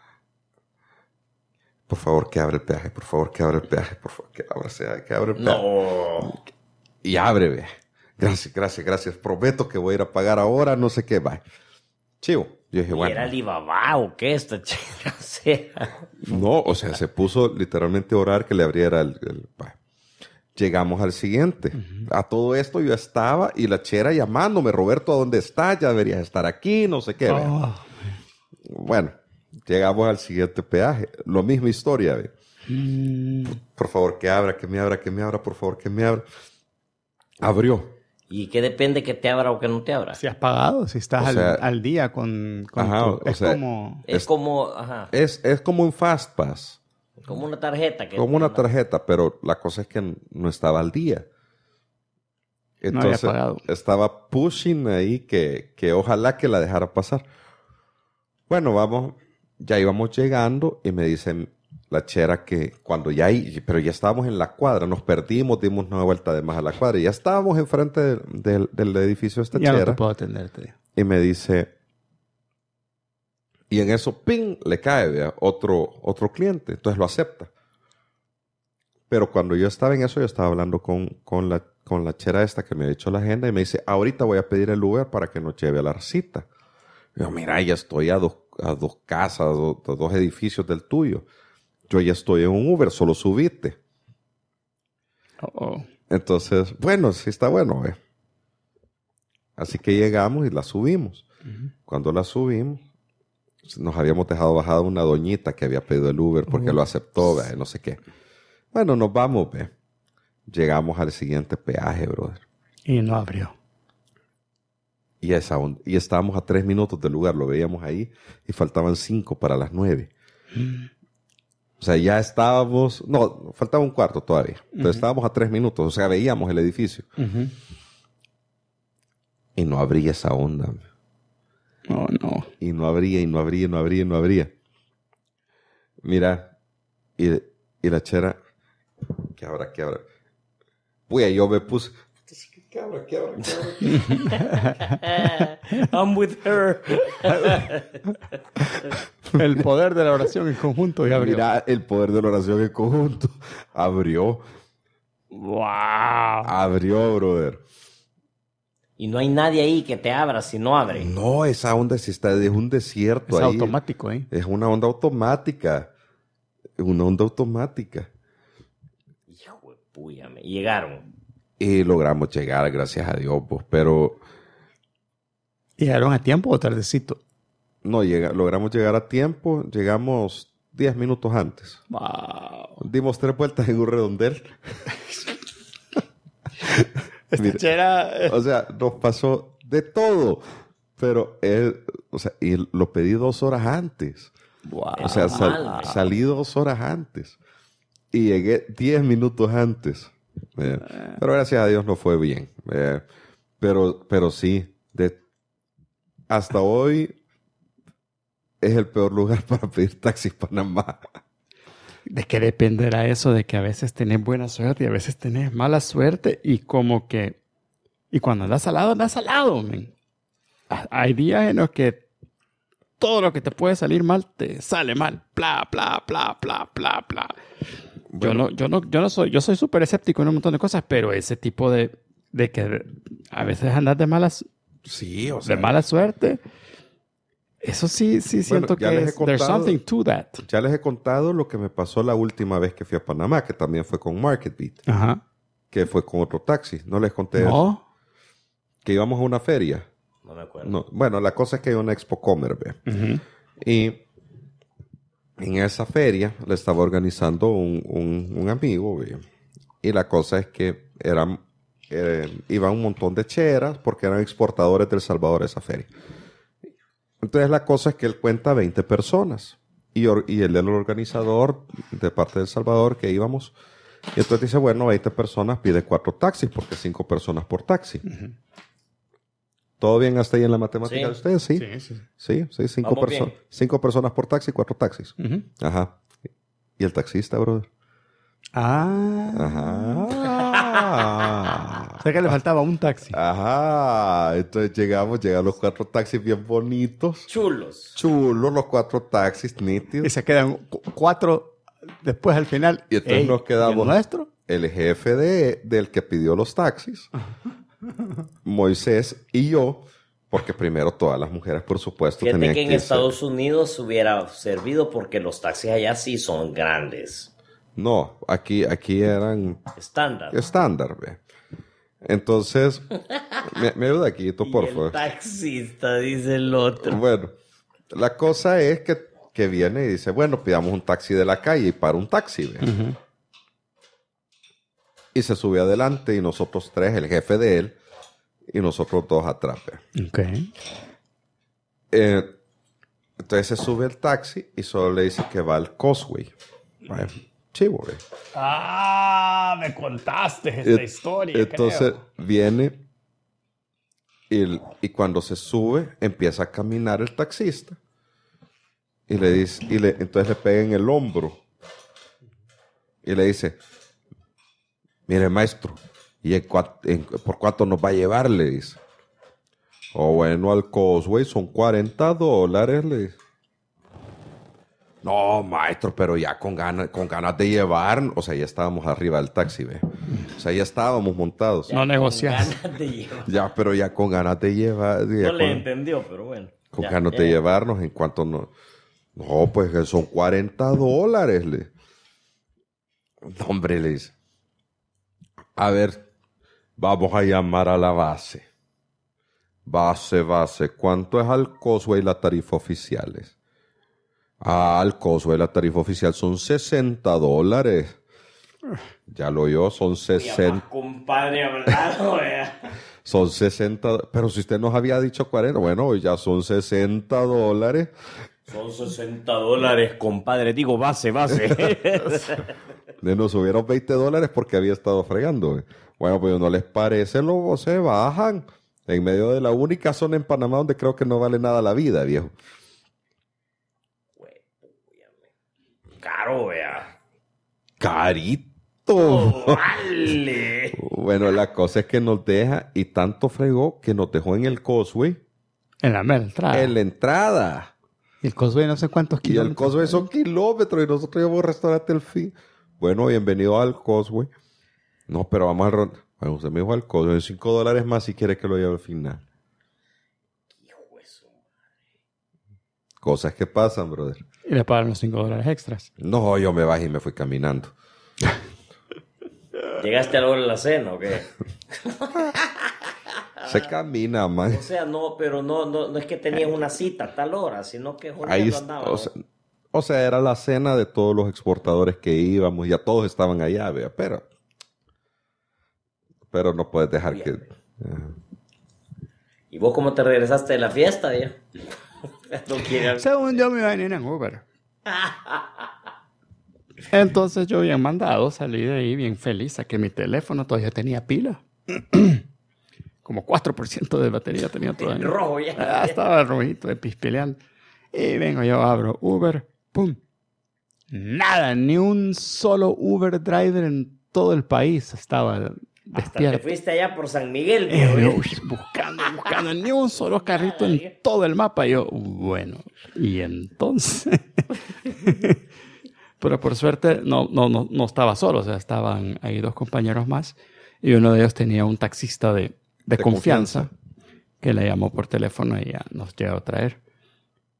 por favor, que abra el peaje, por favor, que abra el peaje, por favor, que abra el peaje. No. Y abre, ve. Gracias. Prometo que voy a ir a pagar ahora, no sé qué, va. Chivo. Yo dije, bueno. ¿Era Alibaba o qué esta chera? O sea. No, o sea, se puso literalmente a orar que le abriera el Llegamos al siguiente. Uh-huh. A todo esto yo estaba y la chera llamándome, Roberto, ¿a dónde estás? Ya deberías estar aquí, no sé qué. Oh. Bueno, llegamos al siguiente peaje. Lo misma historia, ¿ve? Por favor, que abra, por favor, que me abra. Abrió. ¿Y qué depende que te abra o que no te abra? Si has pagado, si estás al día con ajá, tu... Es como un FastPass. Como una tarjeta. Como una tarjeta, pero la cosa es que no estaba al día. Entonces, no había pagado. Estaba pushing ahí que ojalá que la dejara pasar. Bueno, ya íbamos llegando y me dicen la chera que pero ya estábamos en la cuadra, nos perdimos, dimos una vuelta de más a la cuadra y ya estábamos enfrente del edificio de esta chera. Ya no te puedo atenderte. Y me dice, y en eso, ¡ping!, le cae, ¿vea? otro cliente, entonces lo acepta. Pero cuando yo estaba en eso, yo estaba hablando con la chera esta que me ha hecho la agenda y me dice, ahorita voy a pedir el Uber para que nos lleve a la cita. Yo, mira, ya estoy a dos casas, a dos edificios del tuyo. Yo ya estoy en un Uber, solo subiste. Uh-oh. Entonces, bueno, sí está bueno, ¿eh? Así que llegamos y la subimos. Uh-huh. Cuando la subimos, nos habíamos dejado bajada una doñita que había pedido el Uber porque lo aceptó, ¿ve? No sé qué. Bueno, nos vamos, ¿ve? Llegamos al siguiente peaje, brother. Y no abrió. Y estábamos a 3 minutos del lugar, lo veíamos ahí, y faltaban 5 para las 9. O sea, ya estábamos... No, faltaba un cuarto todavía. Entonces estábamos a 3 minutos, o sea, veíamos el edificio. Uh-huh. Y no abría esa onda. Oh, no. Y no abría. Mira, y la chera... ¿Qué habrá? Pues yo me puse... ¿Qué abra? I'm with her. El poder de la oración en conjunto y abrió. Mira, el poder de la oración en conjunto. Abrió. ¡Wow! Abrió, brother. Y no hay nadie ahí que te abra si no abre. No, esa onda sí está, es un desierto es ahí. Es automático, ¿eh? Es una onda automática. Hijo de puya, me llegaron. Y logramos llegar, gracias a Dios, pues, pero... ¿Llegaron a tiempo o tardecito? No, logramos llegar a tiempo. Llegamos 10 minutos antes. Wow. Dimos 3 vueltas en un redondel. O sea, nos pasó de todo. Pero y lo pedí 2 horas antes. Wow. O sea, salí 2 horas antes. Y llegué 10 minutos antes. Pero gracias a Dios no fue bien. Pero sí, hasta hoy es el peor lugar para pedir taxi en Panamá. ¿De qué dependerá eso? De que a veces tenés buena suerte y a veces tenés mala suerte y como que... Y cuando andas al lado, man. Hay días en los que todo lo que te puede salir mal, te sale mal. Bla, bla, bla, bla, bla, bla. Bueno, yo soy súper escéptico en un montón de cosas, pero ese tipo de que a veces andas de mala suerte Eso sí siento que there's something to that. Ya les he contado lo que me pasó la última vez que fui a Panamá, que también fue con MarketBeat. Ajá. Que fue con otro taxi. ¿No les conté eso? Que íbamos a una feria. No me acuerdo. No. Bueno, la cosa es que hay una Expo Comer, ¿ve? Y en esa feria le estaba organizando un amigo, ¿ve? Y la cosa es que iban un montón de cheras porque eran exportadores de El Salvador a esa feria. Entonces la cosa es que él cuenta 20 personas. Y él era el organizador de parte de El Salvador que íbamos. Y entonces dice, bueno, 20 personas, pide 4 taxis porque 5 personas por taxi. ¿Todo bien hasta ahí en la matemática de ustedes? Sí. Sí, 5 personas por taxi, 4 taxis. Ajá. ¿Y el taxista, brother? Ajá. O sea que le faltaba un taxi. Ajá. Entonces llegaron los 4 taxis bien bonitos. Chulos, los 4 taxis nítidos. Y se quedan 4 después al final. Y entonces nos quedamos. ¿El nuestro? El jefe del que pidió los taxis, Moisés y yo, porque primero todas las mujeres, por supuesto, fíjate tenían que en Estados Unidos hubiera servido porque los taxis allá sí son grandes. No, aquí eran estándar, ve. Entonces, me ayuda aquí, por favor. El taxista, dice el otro. Bueno, la cosa es que viene y dice, bueno, pidamos un taxi de la calle y para un taxi, ve. Y se sube adelante y nosotros 3, el jefe de él, y nosotros 2 atrás, ve. Okay. Entonces se sube el taxi y solo le dice que va al Causeway. Chivo, ve. Me contaste esta historia. Entonces viene y cuando se sube empieza a caminar el taxista y le dice entonces le pega en el hombro y le dice, mire maestro, ¿y por cuánto nos va a llevar? Le dice. Bueno, al Causeway son $40, le dice. No, maestro, pero ya con ganas de llevar, o sea, ya estábamos arriba del taxi, ¿ve? O sea, ya estábamos montados. No negocias. Ya, pero ya con ganas de llevar. No le entendió, pero bueno. Con ganas de llevarnos en cuanto no. No, pues son $40, le. No, hombre, le dice. A ver, vamos a llamar a la base. Base. ¿Cuánto es al Causeway la tarifa oficiales? Al Causeway la tarifa oficial son $60. Ya lo oyó, son 60. Compadre, hablando, vea. Son 60. Pero si usted nos había dicho 40, bueno, ya son $60. Son $60, compadre. Digo, base. Nos subieron $20 porque había estado fregando. Bueno, pues no les parece, luego se bajan. En medio de la única zona en Panamá donde creo que no vale nada la vida, viejo. Caro, vea. Carito. Vale. Bueno, la cosa es que nos deja y tanto fregó que nos dejó en el Causeway. En la mera entrada. En la entrada. Y el Causeway no sé cuántos kilómetros. Y el Causeway son kilómetros y nosotros llevamos restaurante El Fin. Bueno, bienvenido al Causeway. No, pero vamos al ronda. Bueno, usted me dijo al Causeway, $5 más si quiere que lo lleve al final. Hijo de su madre. Cosas que pasan, brother. Y le pagan los $5 extras. No, yo me bajé y me fui caminando. ¿Llegaste a la hora de la cena o qué? Se camina, man. O sea, no, pero no es que tenías una cita a tal hora, sino que ahí andaba. O sea, era la cena de todos los exportadores que íbamos. Ya todos estaban allá, vea. Pero no puedes dejar bien, que... ¿Y vos cómo te regresaste de la fiesta, viejo? No quiero... Según yo me iba a venir en Uber. Entonces yo bien mandado, salí de ahí bien feliz a que mi teléfono todavía tenía pila. Como 4% de batería tenía todavía. Rojo ya. Estaba rojito, pispeleando. Y vengo yo, abro Uber, ¡pum! Nada, ni un solo Uber driver en todo el país estaba despierto. Hasta te fuiste allá por San Miguel, buscando, ni un solo carrito en todo el mapa. Y yo, bueno, y entonces... Pero por suerte no estaba solo, o sea, estaban ahí 2 compañeros más y uno de ellos tenía un taxista de confianza que le llamó por teléfono y ya nos llegó a traer.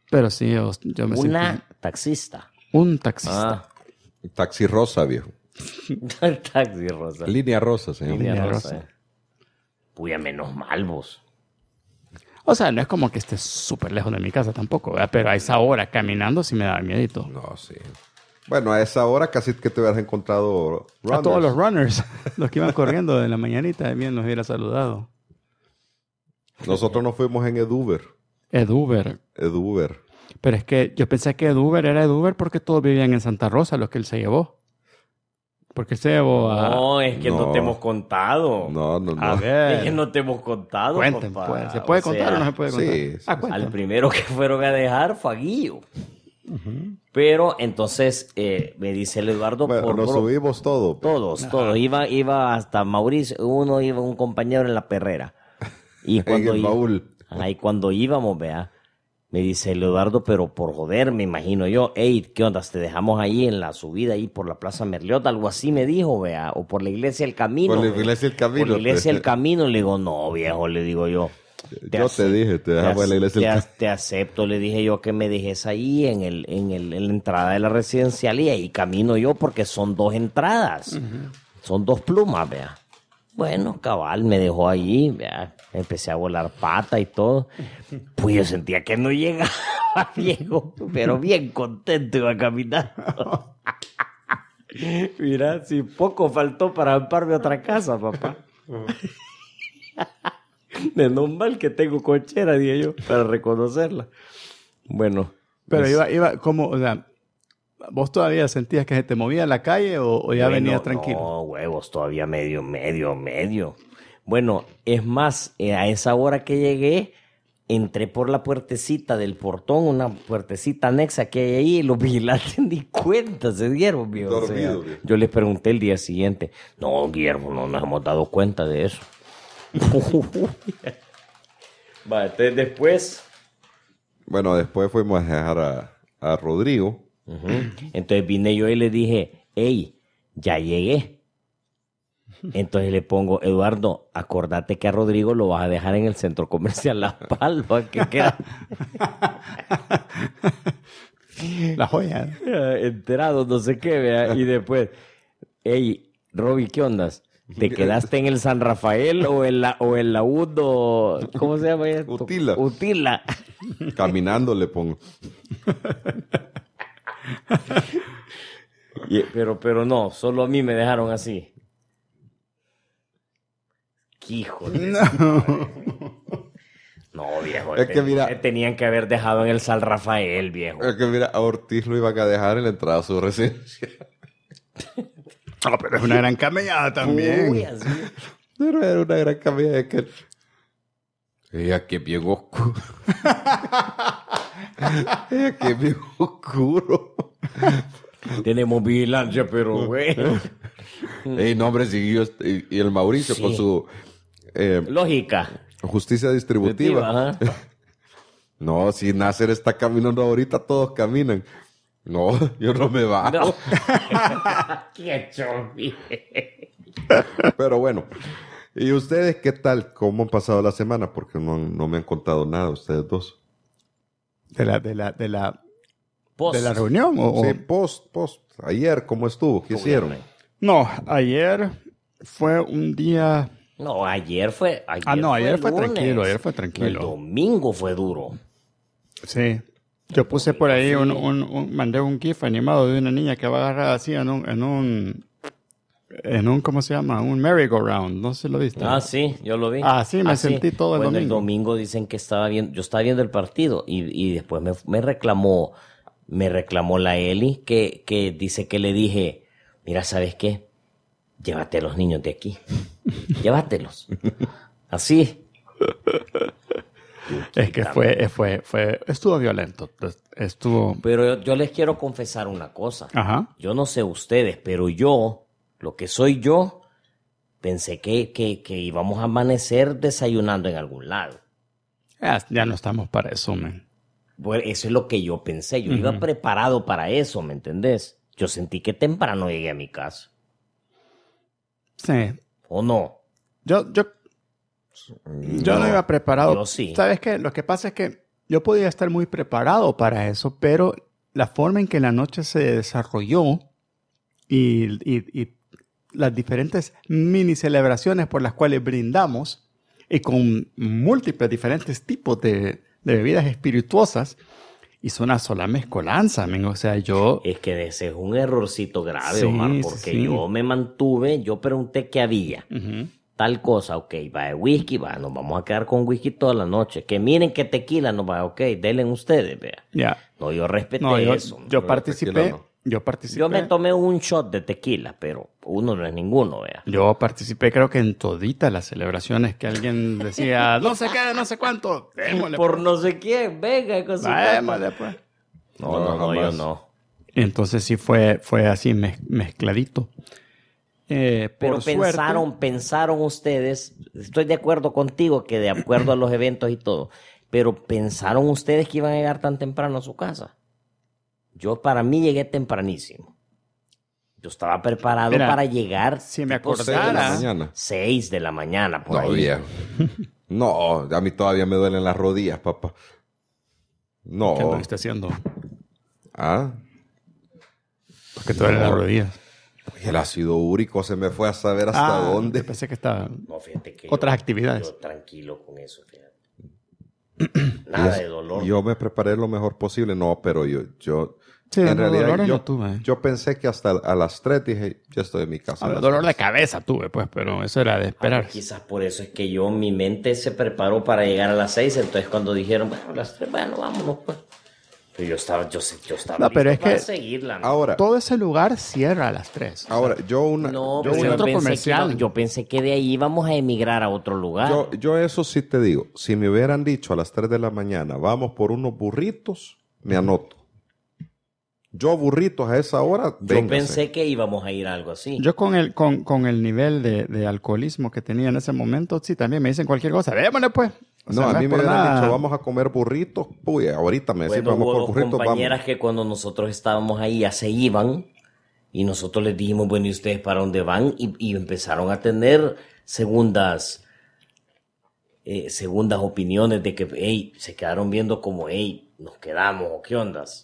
Pero sí, yo me sentí... taxista. Un taxista. Taxi rosa, viejo. Taxi rosa. Línea rosa, señor. Línea rosa. Puya, menos mal vos. O sea, no es como que esté súper lejos de mi casa tampoco, ¿verdad? Pero a esa hora caminando sí me daba miedito. No, sí. Bueno, a esa hora casi que te hubieras encontrado runners. A todos los runners, los que iban corriendo de la mañanita, bien nos hubiera saludado. Nosotros nos fuimos en Eduber. Eduber. Pero es que yo pensé que Eduber era Eduber porque todos vivían en Santa Rosa, los que él se llevó. Porque él se llevó a... No, es que no te hemos contado. No. A ver. Es que no te hemos contado, Cuenten, papá. pues. ¿Se puede contar o no se puede contar? Sí. Al primero que fueron a dejar fue a Guillo. Pero entonces me dice el Eduardo... Bueno, nos subimos todos. Todos. Iba hasta Mauricio. Iba un compañero en la perrera. Y cuando en el baúl. Y cuando íbamos, vea, me dice el Eduardo, pero por joder, me imagino yo, hey, ¿qué onda? Te dejamos ahí en la subida, ahí por la Plaza Merliot, algo así me dijo, vea, o por la Iglesia del Camino. Por la Iglesia del Camino. Por la Iglesia del Camino, le digo, no, viejo, le digo yo. Te dije, te dejamos en la Iglesia del Camino. Te acepto, le dije yo, que me dejes ahí en la entrada de la residencial y ahí camino yo porque son 2 entradas. Son 2 plumas, vea. Bueno, cabal, me dejó ahí, vea. Empecé a volar pata y todo. Pues yo sentía que no llegaba, viejo, pero bien contento iba caminando. Mira, si poco faltó para amparme a otra casa, papá. Menos mal que tengo cochera, dije yo, para reconocerla. Bueno. Pero iba como, o sea, ¿vos todavía sentías que se te movía en la calle o ya venías tranquilo? No, huevos, todavía medio. Bueno, es más, a esa hora que llegué, entré por la puertecita del portón, una puertecita anexa que hay ahí, y los vigilantes ni cuenta se dieron, viejo. Dormido, yo les pregunté el día siguiente, no, Guillermo, no nos hemos dado cuenta de eso. Vale, entonces después... Bueno, después fuimos a dejar a Rodrigo. Entonces vine yo y le dije, hey, ya llegué. Entonces le pongo, Eduardo, acordate que a Rodrigo lo vas a dejar en el centro comercial La Palma, que queda... La joya. Enterado, no sé qué, vea. Y después, hey, Roby, ¿qué ondas? ¿Te quedaste en el San Rafael o en la Udo? ¿Cómo se llama esto? Utila. Caminando le pongo. Pero no, solo a mí me dejaron así. Hijo de... No, viejo. Es que mira... Tenían que haber dejado en el San Rafael, viejo. Es que mira, a Ortiz lo iban a dejar en la entrada a su residencia. No, pero es una gran camellada también. Uy, así. Pero era una gran camellada de que... Ella que bien oscuro. Ella que bien oscuro. Tenemos vigilancia, pero güey. Ey, no, hombre, siguió y el Mauricio con su... lógica. Justicia distributiva. No, si Nasser está caminando ahorita, todos caminan. No, yo no me bajo. No. Qué chombi. Pero bueno, ¿y ustedes qué tal? ¿Cómo han pasado la semana? Porque no me han contado nada ustedes dos. ¿De la reunión? Sí, post. Ayer, ¿cómo estuvo? ¿Qué hicieron? No, ayer fue un día... No, ayer fue ayer fue tranquilo. El domingo fue duro. Sí. Yo puse por ahí mandé un GIF animado de una niña que va agarrada así en un ¿cómo se llama? Un merry-go-round. No sé si lo viste. Ah, sí, yo lo vi. Ah, sí, me sentí todo el domingo. El domingo dicen que yo estaba viendo el partido y después me reclamó la Eli que dice que le dije, mira, ¿sabes qué? Llévate a los niños de aquí. Llévatelos. Así. Es que estuvo violento. Pero yo les quiero confesar una cosa. Ajá. Yo no sé ustedes, pero lo que soy yo, pensé que íbamos a amanecer desayunando en algún lado. Ya no estamos para eso, man. Bueno, eso es lo que yo pensé. Yo iba preparado para eso, ¿me entendés? Yo sentí que temprano llegué a mi casa. Sí. ¿O no? Yo no iba preparado. Yo sí. ¿Sabes qué? Lo que pasa es que yo podía estar muy preparado para eso, pero la forma en que la noche se desarrolló y las diferentes mini celebraciones por las cuales brindamos y con múltiples diferentes tipos de bebidas espirituosas, hizo una sola mezcolanza, men. O sea, yo... Es que ese es un errorcito grave, Sí, Omar, porque sí. yo me mantuve, yo pregunté qué había. Tal cosa, ok, va de whisky, va, nos vamos a quedar con whisky toda la noche. Que miren qué tequila nos va, ok, denle ustedes, vea. Ya. No, yo respeté No, eso. yo participé. tequila no. Yo participé. Yo me tomé un shot de tequila, pero uno no es ninguno, vea. Yo participé, creo que en toditas las celebraciones que alguien decía, no sé qué, no sé cuánto. Démosle, Por no sé quién, venga, con su démosle, pues. No, yo no. Entonces sí fue así mezcladito. Pero pensaron ustedes, estoy de acuerdo contigo que de acuerdo a los eventos y todo, pero pensaron ustedes que iban a llegar tan temprano a su casa. Yo para mí llegué tempranísimo. Yo estaba preparado para llegar. Si me tipo acordara. 6 de la mañana, por ahí. Todavía. No, a mí todavía me duelen las rodillas, papá. No. ¿Qué anduviste haciendo? Ah. Porque te duelen las rodillas. El ácido úrico se me fue a saber hasta dónde. Yo pensé que estaba... No, fíjate que Otras actividades. Yo tranquilo con eso, fíjate. Nada de dolor. Yo me preparé lo mejor posible. No, pero yo Sí, en realidad dolores yo, no tuve. yo pensé que hasta a las 3 dije, ya estoy en mi casa. Dolor de cabeza tuve, pues, pero eso era de esperar. Quizás por eso es que mi mente se preparó para llegar a las 6, entonces cuando dijeron, bueno, a las 3, bueno, vámonos, pues. Pero yo estaba No, pero listo es para que seguirla, ¿no? Ahora, Todo ese lugar cierra a las 3. ahora No, yo pero centro comercial. yo pensé que de ahí íbamos a emigrar a otro lugar. yo eso sí te digo. Si me hubieran dicho a las 3 de la mañana, vamos por unos burritos, me anoto. Yo burritos a esa hora, Yo pensé que íbamos a ir a algo así. Yo con el nivel de alcoholismo que tenía en ese momento, sí, también me dicen cualquier cosa. Démosle, pues. O sea, No, a mí es me por hubieran nada. dicho, vamos a comer burritos. Uy, ahorita me decís, Bueno, vamos hubo por burritos, compañeras vamos. que cuando nosotros estábamos ahí ya se iban y nosotros les dijimos, bueno, ¿y ustedes para dónde van? Y empezaron a tener segundas opiniones de que, hey, se quedaron viendo como, hey, nos quedamos o qué ondas.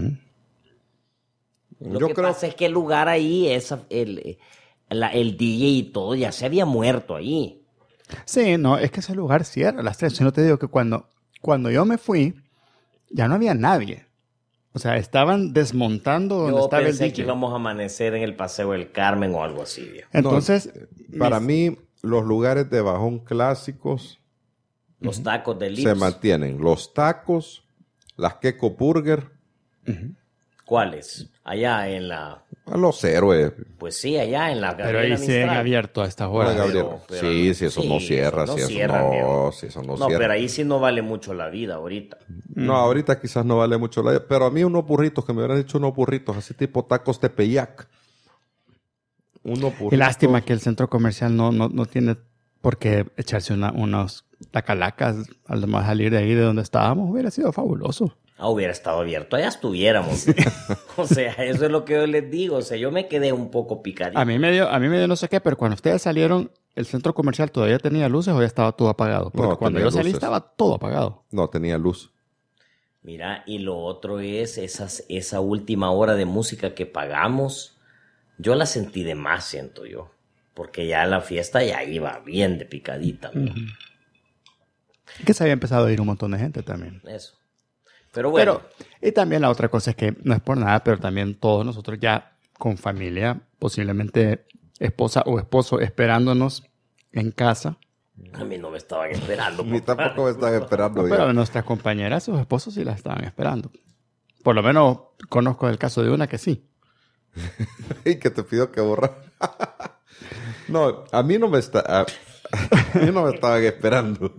Lo Yo que creo- pasa es que el lugar ahí, el DJ y todo ya se había muerto ahí. Sí, no, es que ese lugar cierra a las 3. Yo no te digo que cuando yo me fui, ya no había nadie. O sea, estaban desmontando donde Yo estaba el pensé DJ. que íbamos a amanecer en el Paseo del Carmen o algo así, viejo. Entonces, Para mí, los lugares de bajón clásicos Los tacos de se Lips. mantienen. Los tacos, las Keko Burger, ¿Cuáles? Allá en la... a los héroes. Pues sí, allá en la... pero ahí Gabriela siguen Mistral. abiertos a estas Hola, horas. Gabriel. pero- Sí, si eso no sí, cierra, eso no si eso cierra, no, viejo. si eso no No, cierra. pero ahí sí no vale mucho la vida ahorita. No, ahorita quizás no vale mucho la... Pero a mí unos burritos, que me hubieran hecho unos burritos, así tipo tacos de Tepeyac. Unos burritos. Y lástima que el centro comercial no tiene por qué echarse unos tacalacas al más salir de ahí de donde estábamos. Hubiera sido fabuloso. Hubiera estado abierto, allá estuviéramos. O sea, eso es lo que yo les digo. O sea, yo me quedé un poco picadito. A mí me dio no sé qué, pero cuando ustedes salieron, ¿el centro comercial todavía tenía luces o ya estaba todo apagado? Porque No, cuando tenía yo salí luces. estaba todo apagado. No, tenía luz. Mira, y lo otro es esa última hora de música que pagamos. Yo la sentí de más, siento yo. Porque ya la fiesta ya iba bien de picadita, ¿no? Que se había empezado a ir un montón de gente también. Eso. Pero bueno. Y también la otra cosa es que, no es por nada, pero también todos nosotros ya con familia, posiblemente esposa o esposo esperándonos en casa. A mí no me estaban esperando. Ni papá. tampoco me están esperando. Pero ya. nuestras compañeras, sus esposos sí las estaban esperando. Por lo menos conozco el caso de una que sí. Y que te pido que borrar. No, a mí no me estaban esperando.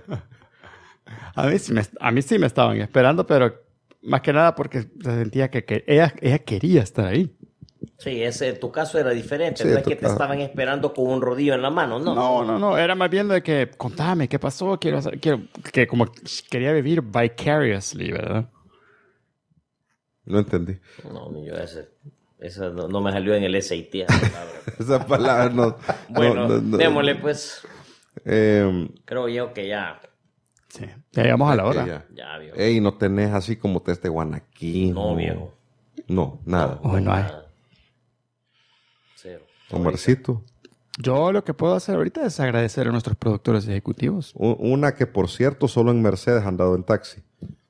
A mí sí me estaban esperando, pero más que nada porque se sentía que ella quería estar ahí. Sí, tu caso era diferente. Sí, No es tu que te caso. estaban esperando con un rodillo en la mano, ¿no? No, era más bien de que, contame, ¿qué pasó? Quiero que como quería vivir vicariously, ¿verdad? No entendí. No, yo esa no me salió en el SAT. esa palabra. Esa palabra no. Bueno, no. démosle pues. Eh, Creo yo que ya. Sí. Ya llegamos a la hora. Ya, viejo. Ey, no tenés así como test de Guanaquín. No, viejo. No, nada. Hoy no hay. Cero. Omarcito. Yo lo que puedo hacer ahorita es agradecer a nuestros productores ejecutivos. Una que, por cierto, solo en Mercedes han dado en taxi.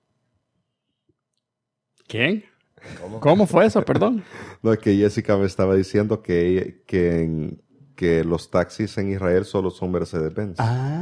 ¿Quién? ¿Cómo fue eso? Perdón. No, es que Jessica me estaba diciendo que los taxis en Israel solo son Mercedes-Benz.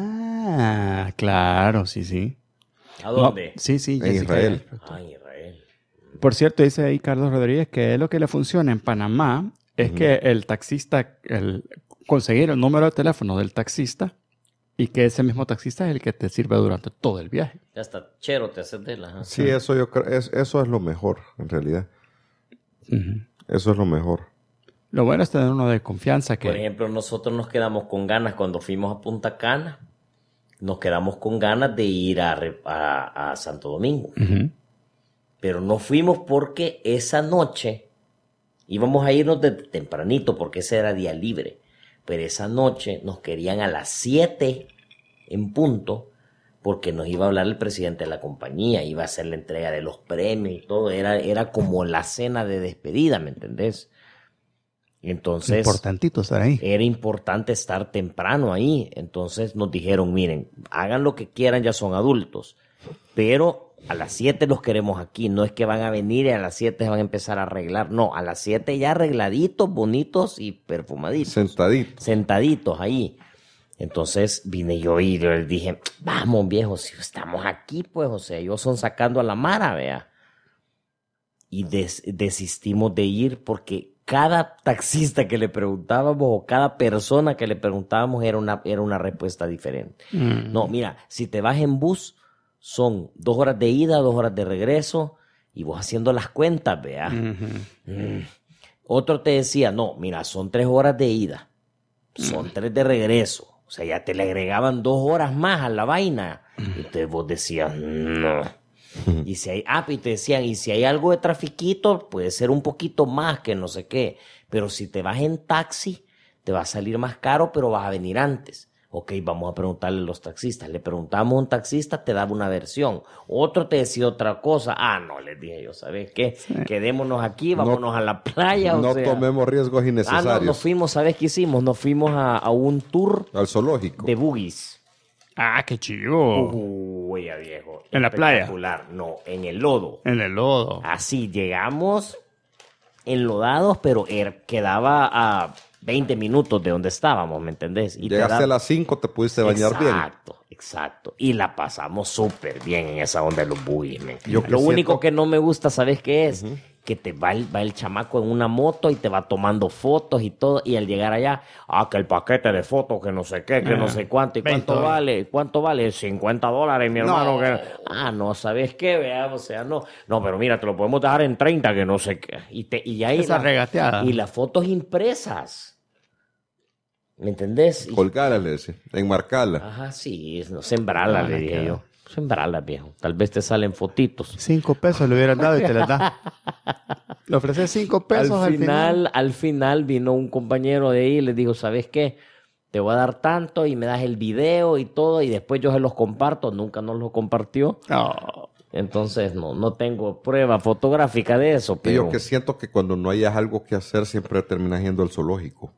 Ah, claro, sí. ¿A dónde? No, sí, En Jessica. Israel. En Israel. Por cierto, dice ahí Carlos Rodríguez que lo que le funciona en Panamá es que el taxista, conseguir el número de teléfono del taxista y que ese mismo taxista es el que te sirve durante todo el viaje. Ya está chero, te haces de la... Ajá. Sí, eso yo creo, eso es lo mejor, en realidad. Uh-huh. Eso es lo mejor. Lo bueno es tener uno de confianza que... Por ejemplo, nosotros nos quedamos con ganas cuando fuimos a Punta Cana. Nos quedamos con ganas de ir a Santo Domingo. Uh-huh. Pero no fuimos porque esa noche íbamos a irnos de tempranito porque ese era día libre. Pero esa noche nos querían a las 7 en punto porque nos iba a hablar el presidente de la compañía, iba a hacer la entrega de los premios y todo. Era como la cena de despedida, ¿me entendés? Entonces, importantito estar ahí. Era importante estar temprano ahí. Entonces nos dijeron, miren, hagan lo que quieran, ya son adultos, pero a las 7 los queremos aquí. No es que van a venir y a las 7 se van a empezar a arreglar. No, a las 7 ya arregladitos, bonitos y perfumaditos. Sentaditos ahí. Entonces vine yo y les dije, vamos viejo, si estamos aquí, pues, o sea, ellos son sacando a la mara, vea. Y desistimos de ir porque cada taxista que le preguntábamos o cada persona que le preguntábamos era una respuesta diferente. No, mira, si te vas en bus, son 2 horas de ida, 2 horas de regreso, y vos haciendo las cuentas, vea. Otro te decía, no, mira, son 3 horas de ida, son 3 de regreso. O sea, ya te le agregaban 2 horas más a la vaina. Y entonces vos decías, no. Y si hay, y te decían, y si hay algo de trafiquito, puede ser un poquito más que no sé qué. Pero si te vas en taxi, te va a salir más caro, pero vas a venir antes. Ok, vamos a preguntarle a los taxistas. Le preguntamos a un taxista, te daba una versión. Otro te decía otra cosa. No, les dije yo, ¿sabes qué? Sí. Quedémonos aquí, vámonos a la playa. No tomemos riesgos innecesarios. Nos fuimos, ¿sabes qué hicimos? Nos fuimos a un tour. Al zoológico. De boogies. ¡Qué chivo! Uy, viejo. ¿En la playa? No, en el lodo. En el lodo. Así, llegamos enlodados, pero quedaba a 20 minutos de donde estábamos, ¿me entendés? Y llegaste a las 5, te pudiste bañar bien. Exacto. Y la pasamos súper bien en esa onda de los boogies. Lo único que no me gusta, ¿sabes qué es? Que te va el chamaco en una moto y te va tomando fotos y todo, y al llegar allá, que el paquete de fotos, que no sé qué, que no sé cuánto, y cuánto vale, $50, mi hermano. No, no, ¿sabes qué? Vea, o sea, no, pero mira, te lo podemos dejar en 30, que no sé qué. Y ahí esa regateada. Y las fotos impresas. ¿Me entendés? Colgarla, le decía, enmarcarla. Ajá, sí, no, sembrarla, le dije yo. Sembrarla, viejo. Tal vez te salen fotitos. $5 le hubieran dado y te las da. Le ofreces $5 al final vino un compañero de ahí y le dijo, ¿sabes qué? Te voy a dar tanto y me das el video y todo y después yo se los comparto. Nunca nos lo compartió. Entonces no tengo prueba fotográfica de eso. Pero yo que siento que cuando no hayas algo que hacer siempre terminas yendo al zoológico.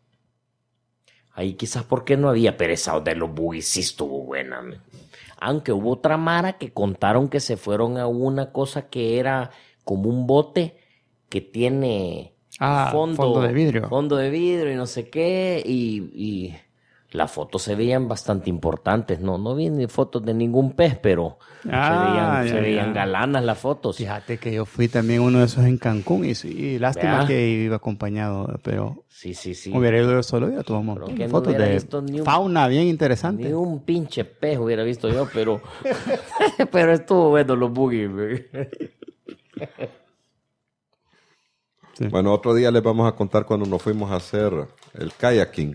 Ahí quizás porque no había pereza de los boogies, sí estuvo buena. Aunque hubo otra mara que contaron que se fueron a una cosa que era como un bote que tiene fondo de vidrio. Fondo de vidrio y no sé qué. Y las fotos se veían bastante importantes. No vi ni fotos de ningún pez, pero se veían galanas las fotos. Fíjate que yo fui también uno de esos en Cancún y lástima que iba acompañado, pero sí. Hubiera ido solo, ya tomamos fotos de fauna bien interesante. Ni un pinche pez hubiera visto yo, pero pero estuvo bueno los boogies. Sí. Bueno, otro día les vamos a contar cuando nos fuimos a hacer el kayaking.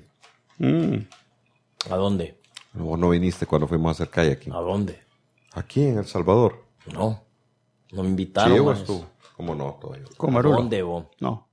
¿A dónde? Vos no viniste cuando fuimos a hacer kayaking. ¿A dónde? Aquí en El Salvador. No me invitaron. Sí, vos tú. ¿Cómo no? Todavía. ¿Con Marulo? ¿Dónde vos? No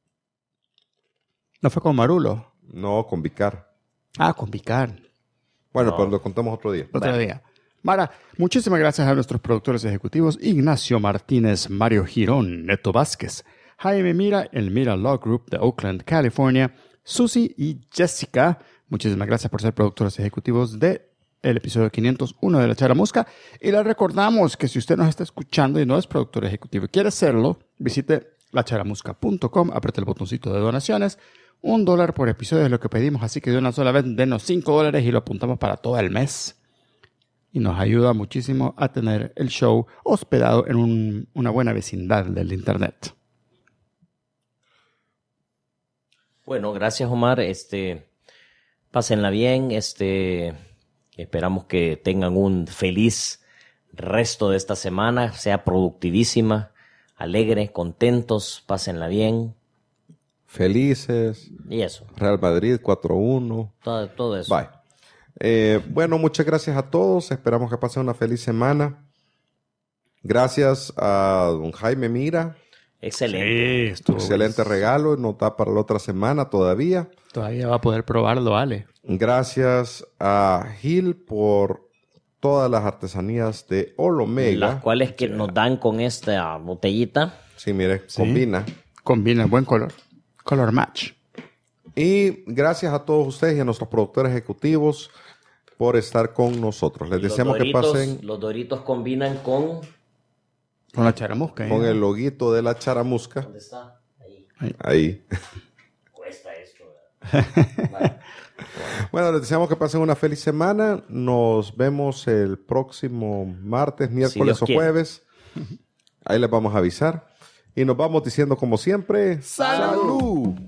fue con Marulo. No, con Vicar. Con Vicar. Bueno, pero lo contamos otro día. Otro día. Mara, muchísimas gracias a nuestros productores ejecutivos Ignacio Martínez, Mario Girón, Neto Vázquez, Jaime Mira, el Mira Law Group de Oakland, California, Susie y Jessica. Muchísimas gracias por ser productores ejecutivos del episodio 501 de La Charamusca. Y les recordamos que si usted nos está escuchando y no es productor ejecutivo y quiere serlo, visite lacharamusca.com, apriete el botoncito de donaciones. $1 por episodio es lo que pedimos, así que de una sola vez denos $5 y lo apuntamos para todo el mes. Y nos ayuda muchísimo a tener el show hospedado en una buena vecindad del internet. Bueno, gracias Omar. Pásenla bien. Esperamos que tengan un feliz resto de esta semana. Sea productivísima, alegre, contentos, pásenla bien. Felices. Y eso. Real Madrid 4-1. Todo eso. Bye. Bueno, muchas gracias a todos. Esperamos que pasen una feliz semana. Gracias a don Jaime Mira. Excelente. Sí, excelente regalo. Nos da para la otra semana todavía. Todavía va a poder probarlo, Ale. Gracias a Gil por todas las artesanías de Olomega. Las cuales que nos dan con esta botellita. Sí, mire, sí. Combina, buen color. Color match. Y gracias a todos ustedes y a nuestros productores ejecutivos por estar con nosotros. Les deseamos que pasen... Los Doritos combinan con la charamusca. Con el loguito de la charamusca. ¿Dónde está? Ahí. Cuesta esto. Vale. Bueno, les deseamos que pasen una feliz semana. Nos vemos el próximo martes, miércoles o jueves. Ahí les vamos a avisar. Y nos vamos diciendo como siempre... ¡Salud!